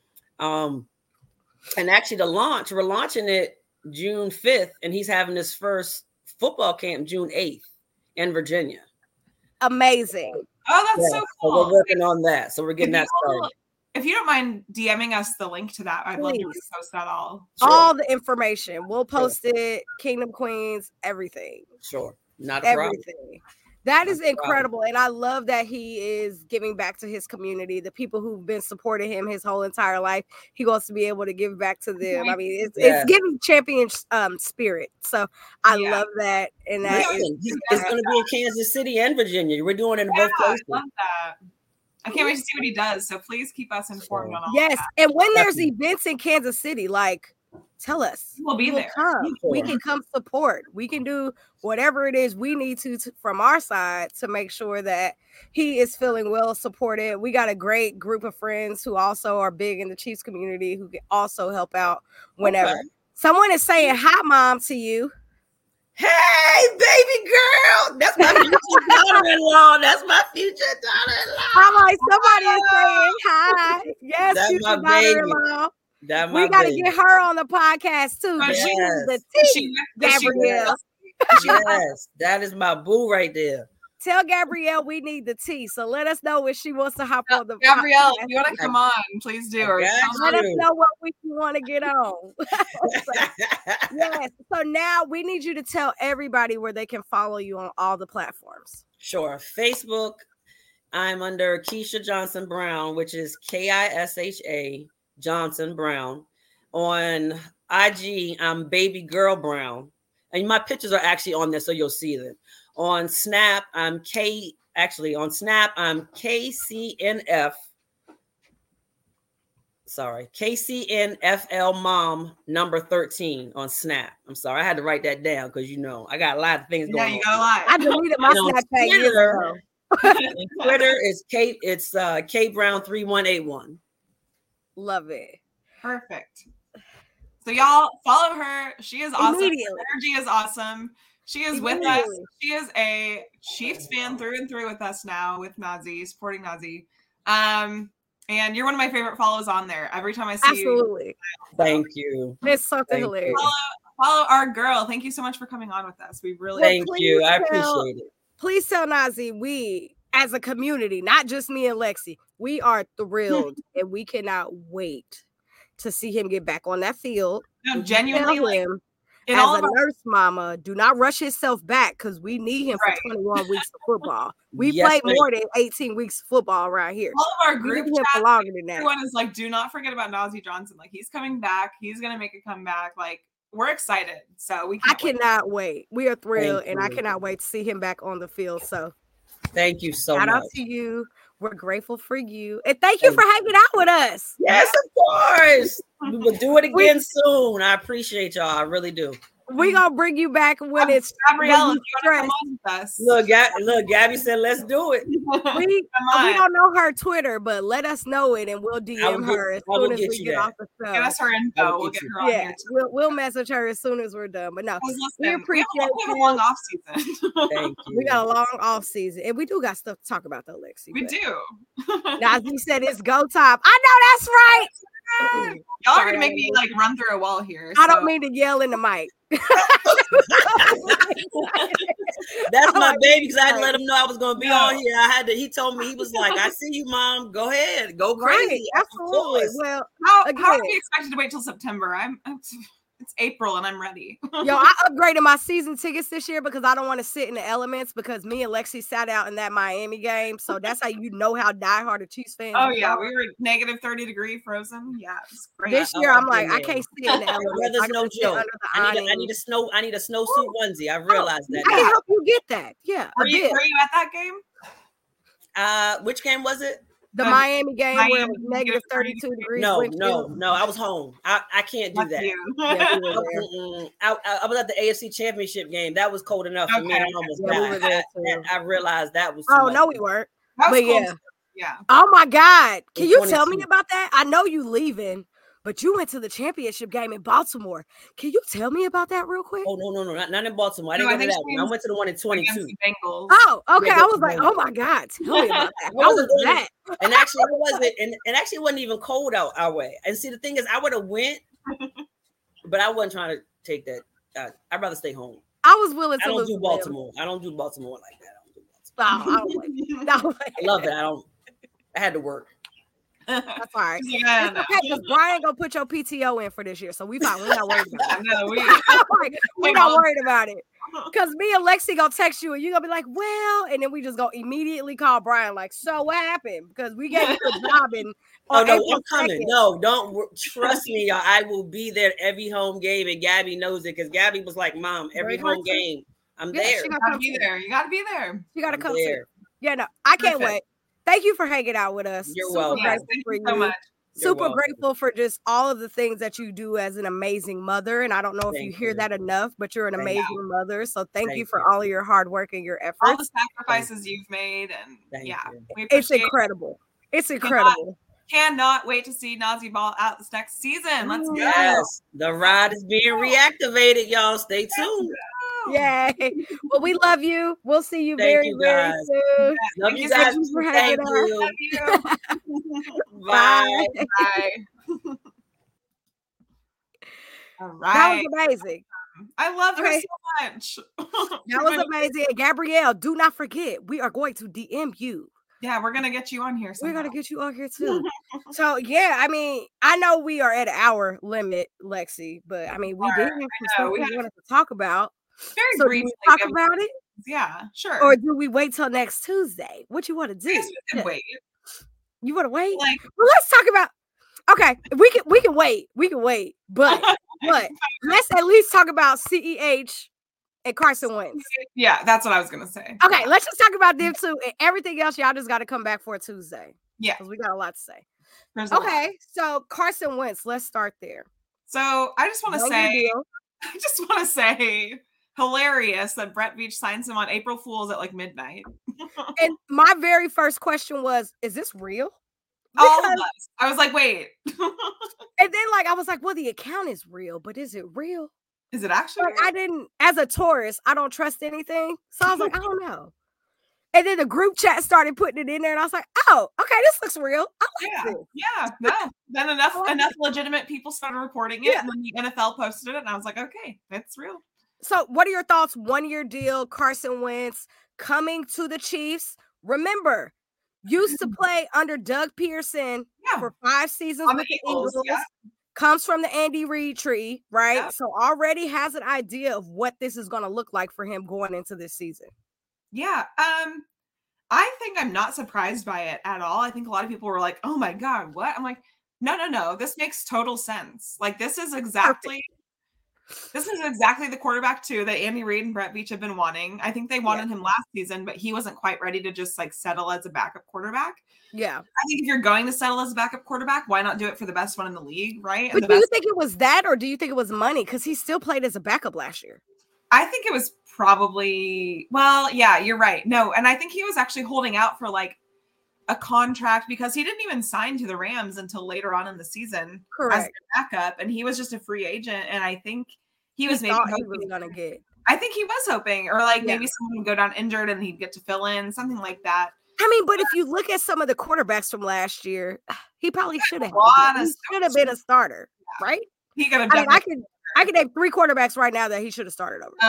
And actually, we're launching it June 5th, and he's having his first football camp June 8th in Virginia. Amazing. Oh, that's so cool. So we're working on that. So we're getting that started. If you don't mind DMing us the link to that, I'd love to post that all. Sure. All the information. We'll post it. Kingdom Queens, everything. Sure. Not a problem. That is incredible. And I love that he is giving back to his community, the people who've been supporting him his whole entire life. He wants to be able to give back to them. I mean, it's giving champion spirit. So I love that. And that it's going to be in Kansas City and Virginia. We're doing it in both places. I love that. I can't wait to see what he does. So please keep us informed on all that. Yes. And when there's events in Kansas City, like, tell us. We'll be there. Come. We can come support. We can do whatever it is we need to from our side to make sure that he is feeling well supported. We got a great group of friends who also are big in the Chiefs community who can also help out whenever. Okay. Someone is saying hi, Mom, to you. Hey, baby girl. That's my future daughter-in-law. That's my future daughter-in-law. I'm like, somebody is saying hi. Yes, that's future my daughter-in-law. Baby. We got to get her on the podcast too. Yes. She's the Gabrielle. Yes, that is my boo right there. Tell Gabrielle we need the tea. So let us know if she wants to hop on the Gabrielle, podcast. if you want to come on, please do. Or let us know what week you want to get on. Yes. So now we need you to tell everybody where they can follow you on all the platforms. Sure. Facebook, I'm under Keisha Johnson Brown, which is KISHA Johnson Brown. On IG, I'm Baby Girl Brown. And my pictures are actually on there, so you'll see them. On Snap, I'm KCNF. Sorry, KCNFL Mom number 13 on Snap. I'm sorry, I had to write that down because I got a lot of things going on. Yeah, you got a lot. I deleted my Snapchat years ago. Twitter is K Brown 3181. Love it. Perfect. So y'all follow her. She is awesome. Her energy is awesome. She is with us. She is a Chiefs fan through and through with us now, with Nazi, supporting Nazi. And you're one of my favorite follows on there. Every time I see you. Thank you. It's something hilarious. Follow our girl. Thank you so much for coming on with us. We really thank you. I appreciate it. Please tell Nazi we as a community, not just me and Lexi, we are thrilled and we cannot wait to see him get back on that field. No, genuinely, like, him, in as all a of our, nurse mama, do not rush himself back because we need him Right. for 21 weeks of football. We Yes, played ma'am. more than 18 weeks of football around here. all of our We group need him for chat, longer than that. everyone is like, do not forget about Najee Johnson. Like, he's coming back. He's gonna make a comeback. Like, we're excited. So we I can't wait. cannot wait. We are thrilled, Thank and I you. cannot wait to see him back on the field. So Thank you so shout much. out to you. We're grateful for you, and thank you for hanging out with us. Yes, of course. We will do it again soon. I appreciate y'all. I really do. We gonna bring you back when it's Gabrielle, when if you you want to come stress. on with us. Look, Gabby said, let's do it. We Come we on. don't know her Twitter, but let us know it, and we'll DM her as I will soon as get we you get that. off the show. Get us her I info. will We'll get get you. her on Yeah, here too. we'll message her as soon as we're done. But no, Because we listen, appreciate we have a you. long off season. Thank you. We got a long off season, and we do got stuff to talk about though, Lexi. We but- do. Nazzy said it's go time. I know that's right. Y'all are Sorry, gonna make I me didn't like run through a wall here. I don't so- mean to yell in the mic. That's my Oh, baby because I had to right. let him know I was going to be No. on here. He told me, he was like, I see you, Mom. Go ahead. Go crazy. Right, Of absolutely. course. Well, How are Again. we expected to wait till September? It's April and I'm ready. yo, I upgraded my season tickets this year because I don't want to sit in the elements because me and Lexi sat out in that Miami game. So that's how you know how diehard of Chiefs fans. Oh we yeah, are. we were negative 30-degree frozen. Yeah, it's great. This I- year, I've I'm like, been I there. can't sit in the The elements. weather's I no gotta sit joke. under the I awning. need a snowsuit onesie. I realized that. I can now. help you get that. Yeah, were a you bit. at that game? Which game was it? The the Miami game where it Miami was negative 32 -32 degrees. No, wind chill. no. I was home. I can't do Lucky that. you. Yeah, we were I, there. I was at the AFC Championship game. That was cold enough for me. Okay. I almost Yeah, we died. were there too. I realized that was too Oh much. no, we weren't. That was But cool. yeah. Yeah. Oh my God. Can In you tell me 22. about that? I know you leaving, but you went to the championship game in Baltimore. Can you tell me about that real quick? Oh no, not in Baltimore. I No, didn't I go to think that she one. I was went to the one in 22. Against the Bengals. Oh, okay. Yeah, I was like, but- oh my God, tell me about that. I How wasn't was doing that? And actually, it wasn't. And actually, it wasn't even cold out our way. And see, the thing is, I would have went, but I wasn't trying to take that. I'd rather stay home. I was willing I to don't lose do to them. Baltimore. I don't do Baltimore like that. Oh, I don't like no, I love it. I had to work. that's all right. Yeah, It's okay, because Brian gonna put your PTO in for this year, so we fine. We're not worried about it. no, we Like, we're not worried about it. Because me and Lexi gonna text you and you're gonna be like, well, and then we just gonna immediately call Brian, like, so what happened? Because we gave you a job in Oh on no, April I'm coming. 2nd. No, trust me, y'all. I will be there every home game, and Gabby knows it because Gabby was like, "Mom, every Bring her home too. game, I'm Yeah, there." she You gotta gotta come be too. there. You gotta be there. You gotta I'm come too. there. Yeah, no, I can't Perfect. wait. Thank you for hanging out with us. You're Super welcome. Yes, grateful thank for you so much. You're Super welcome. grateful for just all of the things that you do as an amazing mother. And I don't know if you Thank hear you. that enough, but you're an Thank amazing mother. So thank you Thank for you. all of your hard work and your All efforts. the sacrifices you've made, and Thank yeah, you. we It's appreciate. incredible. It's incredible. Cannot wait to see Nazi Ball out this next season. Let's go. Yes, the ride is being reactivated, y'all. Stay tuned. Yay. Well, we love you. We'll see you Thank very, you, very guys. soon. Love Thank you you guys. so much for Thank hanging you. Love you. Bye. Bye. All That right. was amazing. I love her Okay. so much. That was amazing. And Gabrielle, do not forget, we are going to DM you. Yeah, we're gonna get you on here. We're Somehow. gonna get you on here too. So yeah, I mean, I know we are at an hour limit, Lexi, but I mean, we did have some know, stuff we we had- wanted to talk about. Very So do briefly. we talk we have- about it, Yeah, sure. or do we wait till next Tuesday? What you want to do? I guess we could Yeah. wait. You want to wait? Like, Well, let's talk about. Okay, we can wait. We can wait, but let's at least talk about CEH and Carson Wentz. yeah, that's what I was gonna say. Okay, let's just talk about them two, and everything else. Y'all just got to come back for Tuesday Yeah. because we got a lot to say. There's a lot. Okay, so Carson Wentz. Let's start there. So I just want to Know your say, deal. I just want to say, hilarious that Brett Veach signs him on April Fools at like midnight. And my very first question was, "Is this real?" All of Because- us. I was like, wait, and then like I was like, "Well, the account is real, but is it real?" is it actually? Like I didn't, as a tourist, I don't trust anything, so I was like, "I don't know." And then the group chat started putting it in there, and I was like, "Oh, okay, this looks real. I like Yeah. this." Yeah, no. Then enough I like enough legitimate people started reporting it, Yeah. and then the NFL posted it, and I was like, okay, it's real. So, what are your thoughts? 1 year deal, Carson Wentz coming to the Chiefs remember, used to play under Doug Pearson for 5 seasons with the Eagles. Comes from the Andy Reid tree, right? Yep. So already has an idea of what this is going to look like for him going into this season. Yeah. I think I'm not surprised by it at all. I think a lot of people were like, oh my God, what? I'm like, no. This makes total sense. Like, this is exactly the quarterback too that Andy Reid and Brett Veach have been wanting. I think they wanted him last season, but he wasn't quite ready to just like settle as a backup quarterback. Yeah. I think if you're going to settle as a backup quarterback, why not do it for the best one in the league, right? But do you think it was that, or do you think it was money? Because he still played as a backup last year. I think it was probably, well, yeah, you're right. No, and I think he was actually holding out for like a contract because he didn't even sign to the Rams until later on in the season. Correct. As a backup, and he was just a free agent. And I think he was maybe hoping he was gonna get. I think he was hoping, or like maybe someone would go down injured and he'd get to fill in, something like that. I mean, but if you look at some of the quarterbacks from last year, he probably should have been a starter, right? He could have. I mean, I could name 3 quarterbers right now that he should have started over.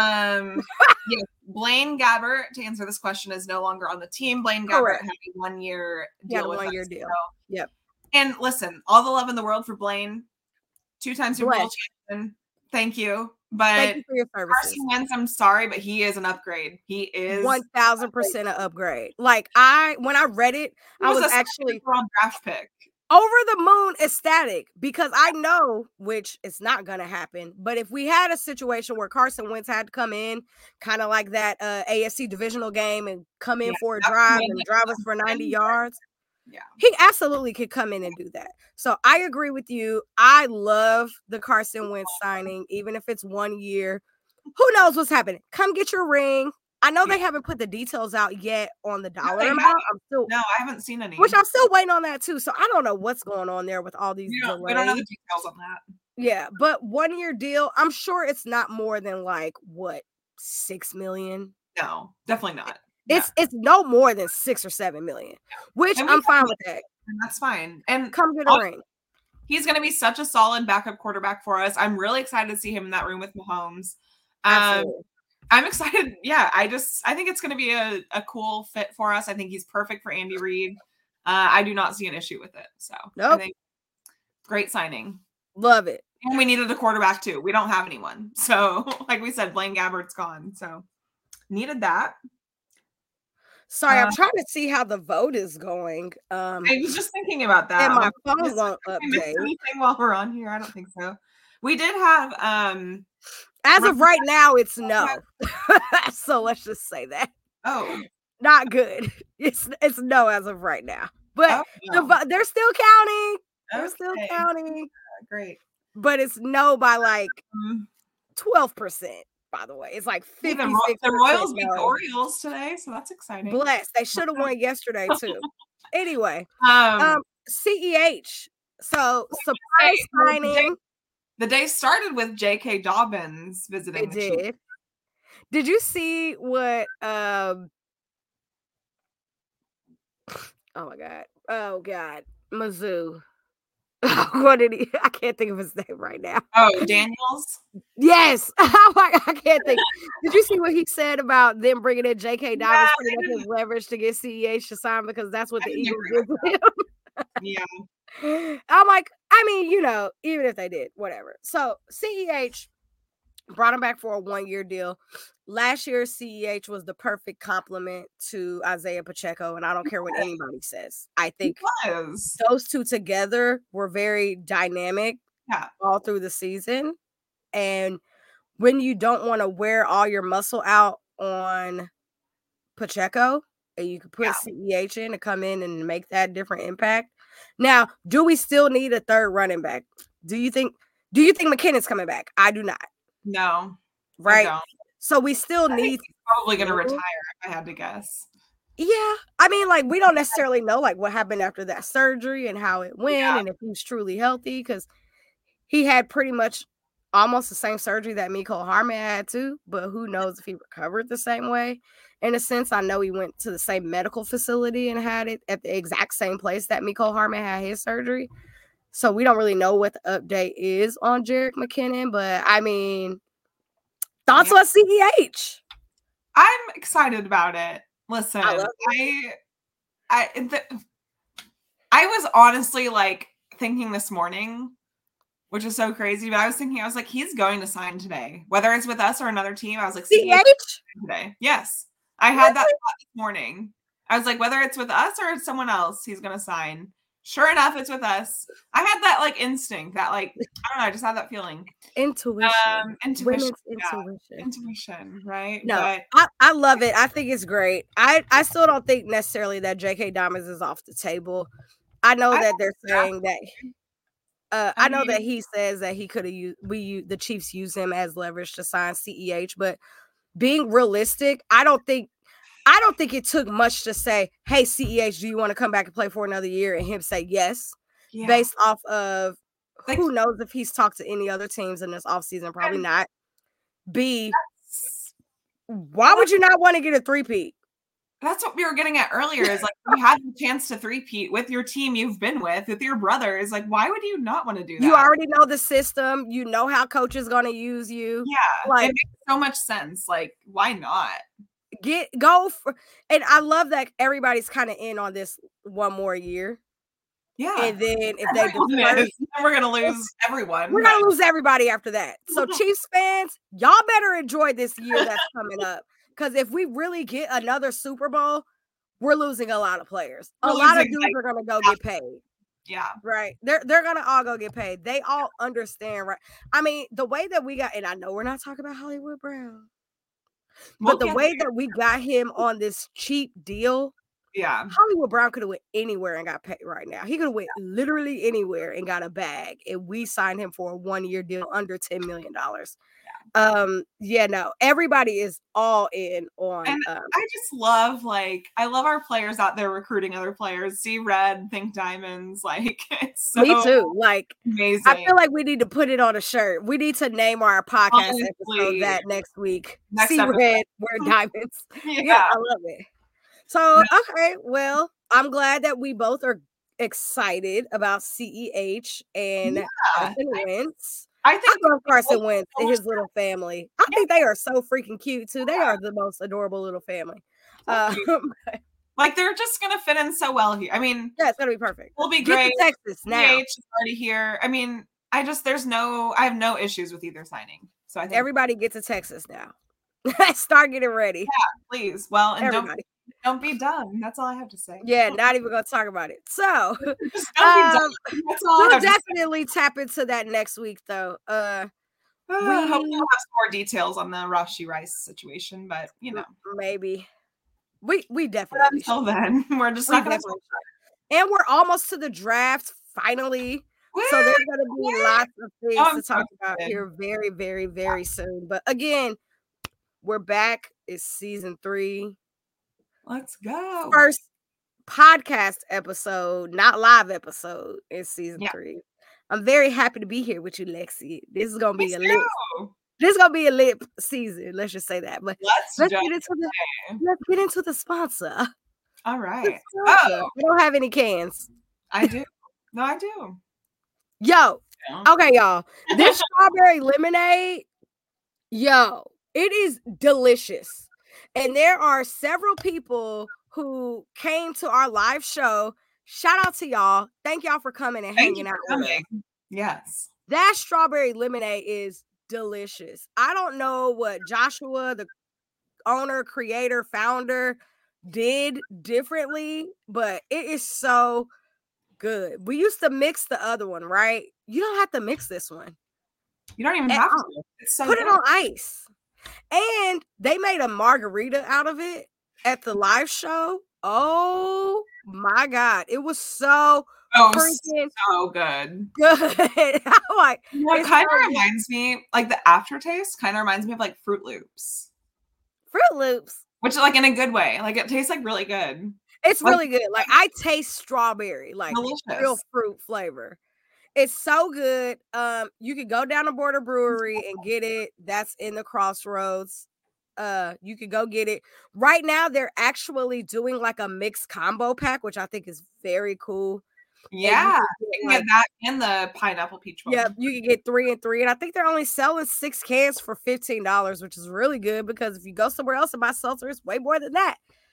Yeah, Blaine Gabbert, to answer this question, is no longer on the team. Blaine Gabbert had a 1-year deal. Yeah, 1-year deal. Yep. And listen, all the love in the world for Blaine, 2-time Super Bowl champion. Thank you. But thank you for your services. Carson Wentz, I'm sorry, but he is an upgrade. He is 1,000% an upgrade. Like when I read it, I was actually draft pick. Over the moon ecstatic because I know, which it's not going to happen, but if we had a situation where Carson Wentz had to come in, kind of like that AFC divisional game and come in for a drive and drive us for 90 yards, he absolutely could come in and do that. So I agree with you. I love the Carson Wentz signing, even if it's 1 year. Who knows what's happening? Come get your ring. I know they haven't put the details out yet on the dollar amount. I haven't seen any. Which I'm still waiting on that too. So I don't know what's going on there with all these delays. We don't know the details on that. Yeah, but 1-year deal. I'm sure it's not more than like what, $6 million? No, definitely not. It's no more than $6 or $7 million, which I'm fine with that. And that's fine. And come get a ring. He's going to be such a solid backup quarterback for us. I'm really excited to see him in that room with Mahomes. Absolutely. I'm excited. Yeah, I think it's going to be a cool fit for us. I think he's perfect for Andy Reid. I do not see an issue with it. So I think great signing. Love it. And we needed a quarterback too. We don't have anyone. So like we said, Blaine Gabbert's gone. So needed that. Sorry, I'm trying to see how the vote is going. I was just thinking about that. And my phone won't update. Anything while we're on here? I don't think so. We did have as of right now, it's no. So let's just say that. Oh, not good. It's no as of right now. But they're still counting. They're still counting. Great. But it's no by like 12%. By the way, it's like 56%. The Royals beat the Orioles today, so that's exciting. Bless. They should have won yesterday too. Anyway, CEH. So surprise signing. The day started with J.K. Dobbins visiting. It did. Did you see what? Oh God, Mizzou. What did he? I can't think of his name right now. Oh, Daniels. Yes. I can't think. Did you see what he said about them bringing in J.K. Dobbins, putting up his leverage to get CEH to sign because that's what the Eagles did to him? Yeah. I'm like, I mean, even if they did, whatever. So CEH brought him back for a 1-year deal. Last year, CEH was the perfect complement to Isaiah Pacheco, and I don't care what anybody says. I think those two together were very dynamic all through the season. And when you don't want to wear all your muscle out on Pacheco, and you can put CEH in to come in and make that different impact. Now, do we still need a third running back? Do you think McKinnon's coming back? I do not. No. Right. So we still need. He's probably going to retire if I had to guess. Yeah. I mean, like, we don't necessarily know like what happened after that surgery and how it went and if he's truly healthy, because he had pretty much almost the same surgery that Mecole Hardman had too, but who knows if he recovered the same way. In a sense, I know he went to the same medical facility and had it at the exact same place that Mecole Hardman had his surgery. So we don't really know what the update is on Jerick McKinnon, but I mean, thoughts on CEH? I'm excited about it. Listen, I love I was honestly like thinking this morning, which is so crazy, but I was like, he's going to sign today, whether it's with us or another team. I was like, CH? today. Yes. I had that thought this morning. I was like, whether it's with us or it's someone else, he's going to sign. Sure enough, it's with us. I had that like instinct, that like, I don't know, I just had that feeling. Intuition. Intuition. Intuition. Intuition, right? No, I love it. I think it's great. I still don't think necessarily that J.K. Diamonds is off the table. I know that they're saying that. I know that he says that he could have used the Chiefs use him as leverage to sign CEH, but being realistic, I don't think it took much to say, "Hey, CEH, do you want to come back and play for another year?" and him say yes, based off of who knows if he's talked to any other teams in this offseason. Probably not. B, why would you not want to get a three-peat? That's what we were getting at earlier, is like, you had the chance to three-peat with your team you've been with your brothers. Like, why would you not want to do that? You already know the system. You know how coach is going to use you. Yeah, like, it makes so much sense. Like, why not? And I love that everybody's kind of in on this one more year. Yeah. And then if they disperse, we're going to lose everyone. We're going to lose everybody after that. So Chiefs fans, y'all better enjoy this year that's coming up. Because if we really get another Super Bowl, we're losing a lot of players. A lot of dudes are going to go get paid. Yeah. Right. They're going to all go get paid. They all understand, right? I mean, the way that we got, and I know we're not talking about Hollywood Brown, but the way that we got him on this cheap deal, Hollywood Brown could have went anywhere and got paid right now. He could have went literally anywhere and got a bag, and we signed him for a 1-year deal under $10 million. No, everybody is all in on. And I just love, I love our players out there recruiting other players. See red, think diamonds. Like, it's so me too. Like, amazing. I feel like we need to put it on a shirt. We need to name our podcast episode that next week. See red, wear diamonds. Yeah, I love it. So, okay, well, I'm glad that we both are excited about CEH and Carson Wentz. I love Carson Wentz and his little family. I think they are so freaking cute too. They are the most adorable little family. Like, they're just gonna fit in so well here. I mean, yeah, it's gonna be perfect. We'll be great. Get to Texas now. CEH is already here. I mean, I have no issues with either signing. So I think everybody get to Texas now. Start getting ready. Yeah, please. Well, and everybody. Don't be done. That's all I have to say. Yeah, not even gonna talk about it. So just don't be done. That's all we'll definitely tap into that next week, though. I hope we'll have some more details on the Rashee Rice situation, but maybe we definitely. But until then, we're just not gonna. And we're almost to the draft finally. So there's going to be lots of things to talk about here very, very, very soon. But again, we're back. It's season 3. Let's go. First podcast episode, not live episode, in season 3. I'm very happy to be here with you, Lexi. This is gonna be a lit season. Let's just say that. But let's get into the sponsor. All right. We don't have any cans. I do. No, I do. Yo. Okay, y'all. This strawberry lemonade, it is delicious. And there are several people who came to our live show. Shout out to y'all. Thank y'all for coming and hanging out with us. Yes. That strawberry lemonade is delicious. I don't know what Joshua, the owner, creator, founder, did differently, but it is so good. We used to mix the other one, right? You don't have to mix this one. You don't even have to. It's so Put it on ice. And they made a margarita out of it at the live show. Oh my God. It was so freaking so good. I'm like, it kind of reminds me, like, the aftertaste kind of reminds me of like Fruit Loops. Fruit Loops. Which, like, in a good way. Like, it tastes like really good. It's really good. Like, I taste strawberry, like delicious. Real fruit flavor. It's so good. You can go down to Border Brewery and get it. That's in the Crossroads. You can go get it. Right now, they're actually doing like a mixed combo pack, which I think is very cool. Yeah, you can get that and the pineapple peach one. Yeah, you can get 3 and 3. And I think they're only selling 6 cans for $15, which is really good because if you go somewhere else and buy seltzer, it's way more than that.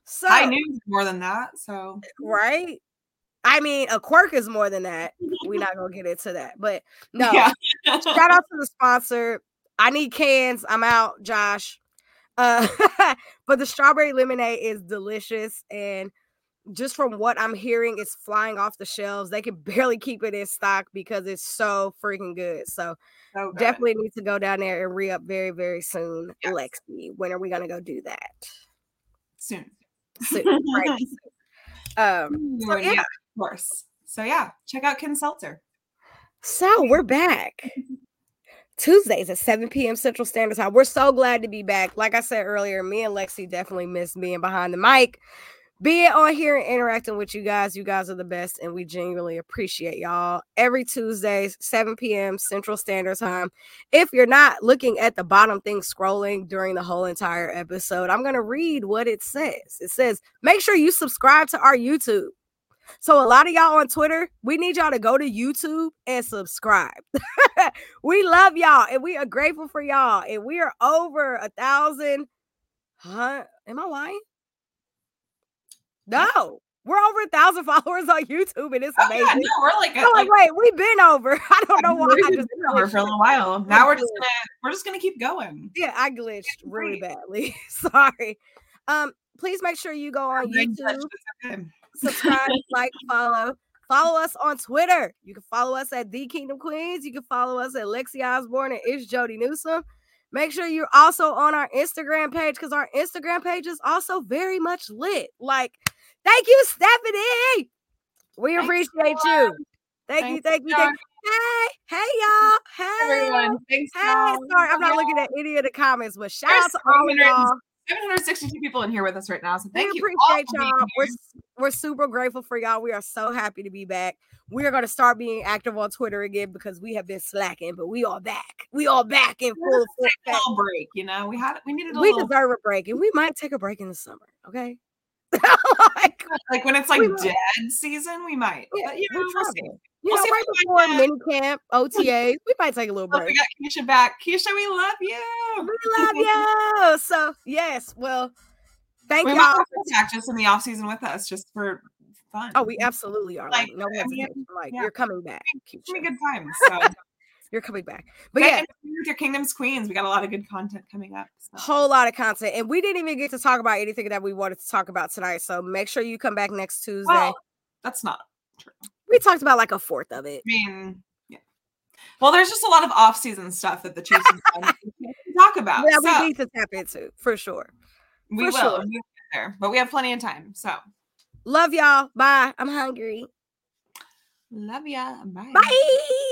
So high news is more than that. So right. I mean, a quirk is more than that. We're not gonna get into that, but no. yeah. Shout out to the sponsor. I need cans. I'm out, Josh. But the strawberry lemonade is delicious, and just from what I'm hearing, it's flying off the shelves. They can barely keep it in stock because it's so freaking good. So So good. definitely need to go down there and re-up very, very soon. Yes. Lexi, when are we gonna go do that? Soon. Right. So yeah. Of course. So yeah, check out Ken Seltzer. So we're back. Tuesdays at 7 p.m. Central Standard Time. We're so glad to be back. Like I said earlier, me and Lexi definitely miss being behind the mic, being on here and interacting with you guys. You guys are the best, and we genuinely appreciate y'all. Every Tuesday, 7 p.m. Central Standard Time. If you're not looking at the bottom thing scrolling during the whole entire episode, I'm going to read what it says. It says, make sure you subscribe to our YouTube. So a lot of y'all on Twitter, we need y'all to go to YouTube and subscribe. We love y'all, and we are grateful for y'all. And we are over 1,000. Am I lying? No, we're over 1,000 followers on YouTube, and it's amazing. Yeah, no, we're like, wait, we've been over. I don't know why. I just been over for a little while. Now we're just gonna keep going. Yeah, I glitched really badly. Sorry. Please make sure you go on YouTube. Subscribe, like, follow us on Twitter. You can follow us at The Kingdom Queens. You can follow us at Lexi Osborne and It's Jody Newsome. Make sure you're also on our Instagram page, because our Instagram page is also very much lit. Like, thank you, Stephanie. We appreciate you. Thank you. Hey, y'all. Hey, everyone. Thanks, y'all. Sorry, I'm not looking at any of the comments, but shout out to all of y'all. 762 people in here with us right now. So thank you. Appreciate y'all. We're super grateful for y'all. We are so happy to be back. We are going to start being active on Twitter again because we have been slacking, but we are back. We are back in full break. You know, we needed we deserve a break, and we might take a break in the summer. Okay. like when it's like dead season, we might. Yeah, but, we'll see. We'll see right before mini camp, OTAs, we might take a little break. We got Keisha back. Keisha, we love you. We love you. So yes, well, thank y'all. Might contact us in the off season with us just for fun. Oh, we absolutely are. Like no hesitation. You're coming back. Keep me good times. So. You're coming back. But yeah, with your Kingdom's Queens, we got a lot of good content coming up. So. Whole lot of content. And we didn't even get to talk about anything that we wanted to talk about tonight. So make sure you come back next Tuesday. Well, that's not true. We talked about like a fourth of it. I mean, yeah. Well, there's just a lot of off-season stuff that the Chiefs talk about. Yeah, so we need to tap into for sure. We will. Sure. We'll get there, but we have plenty of time. So love y'all. Bye. I'm hungry. Love ya. Bye. Bye.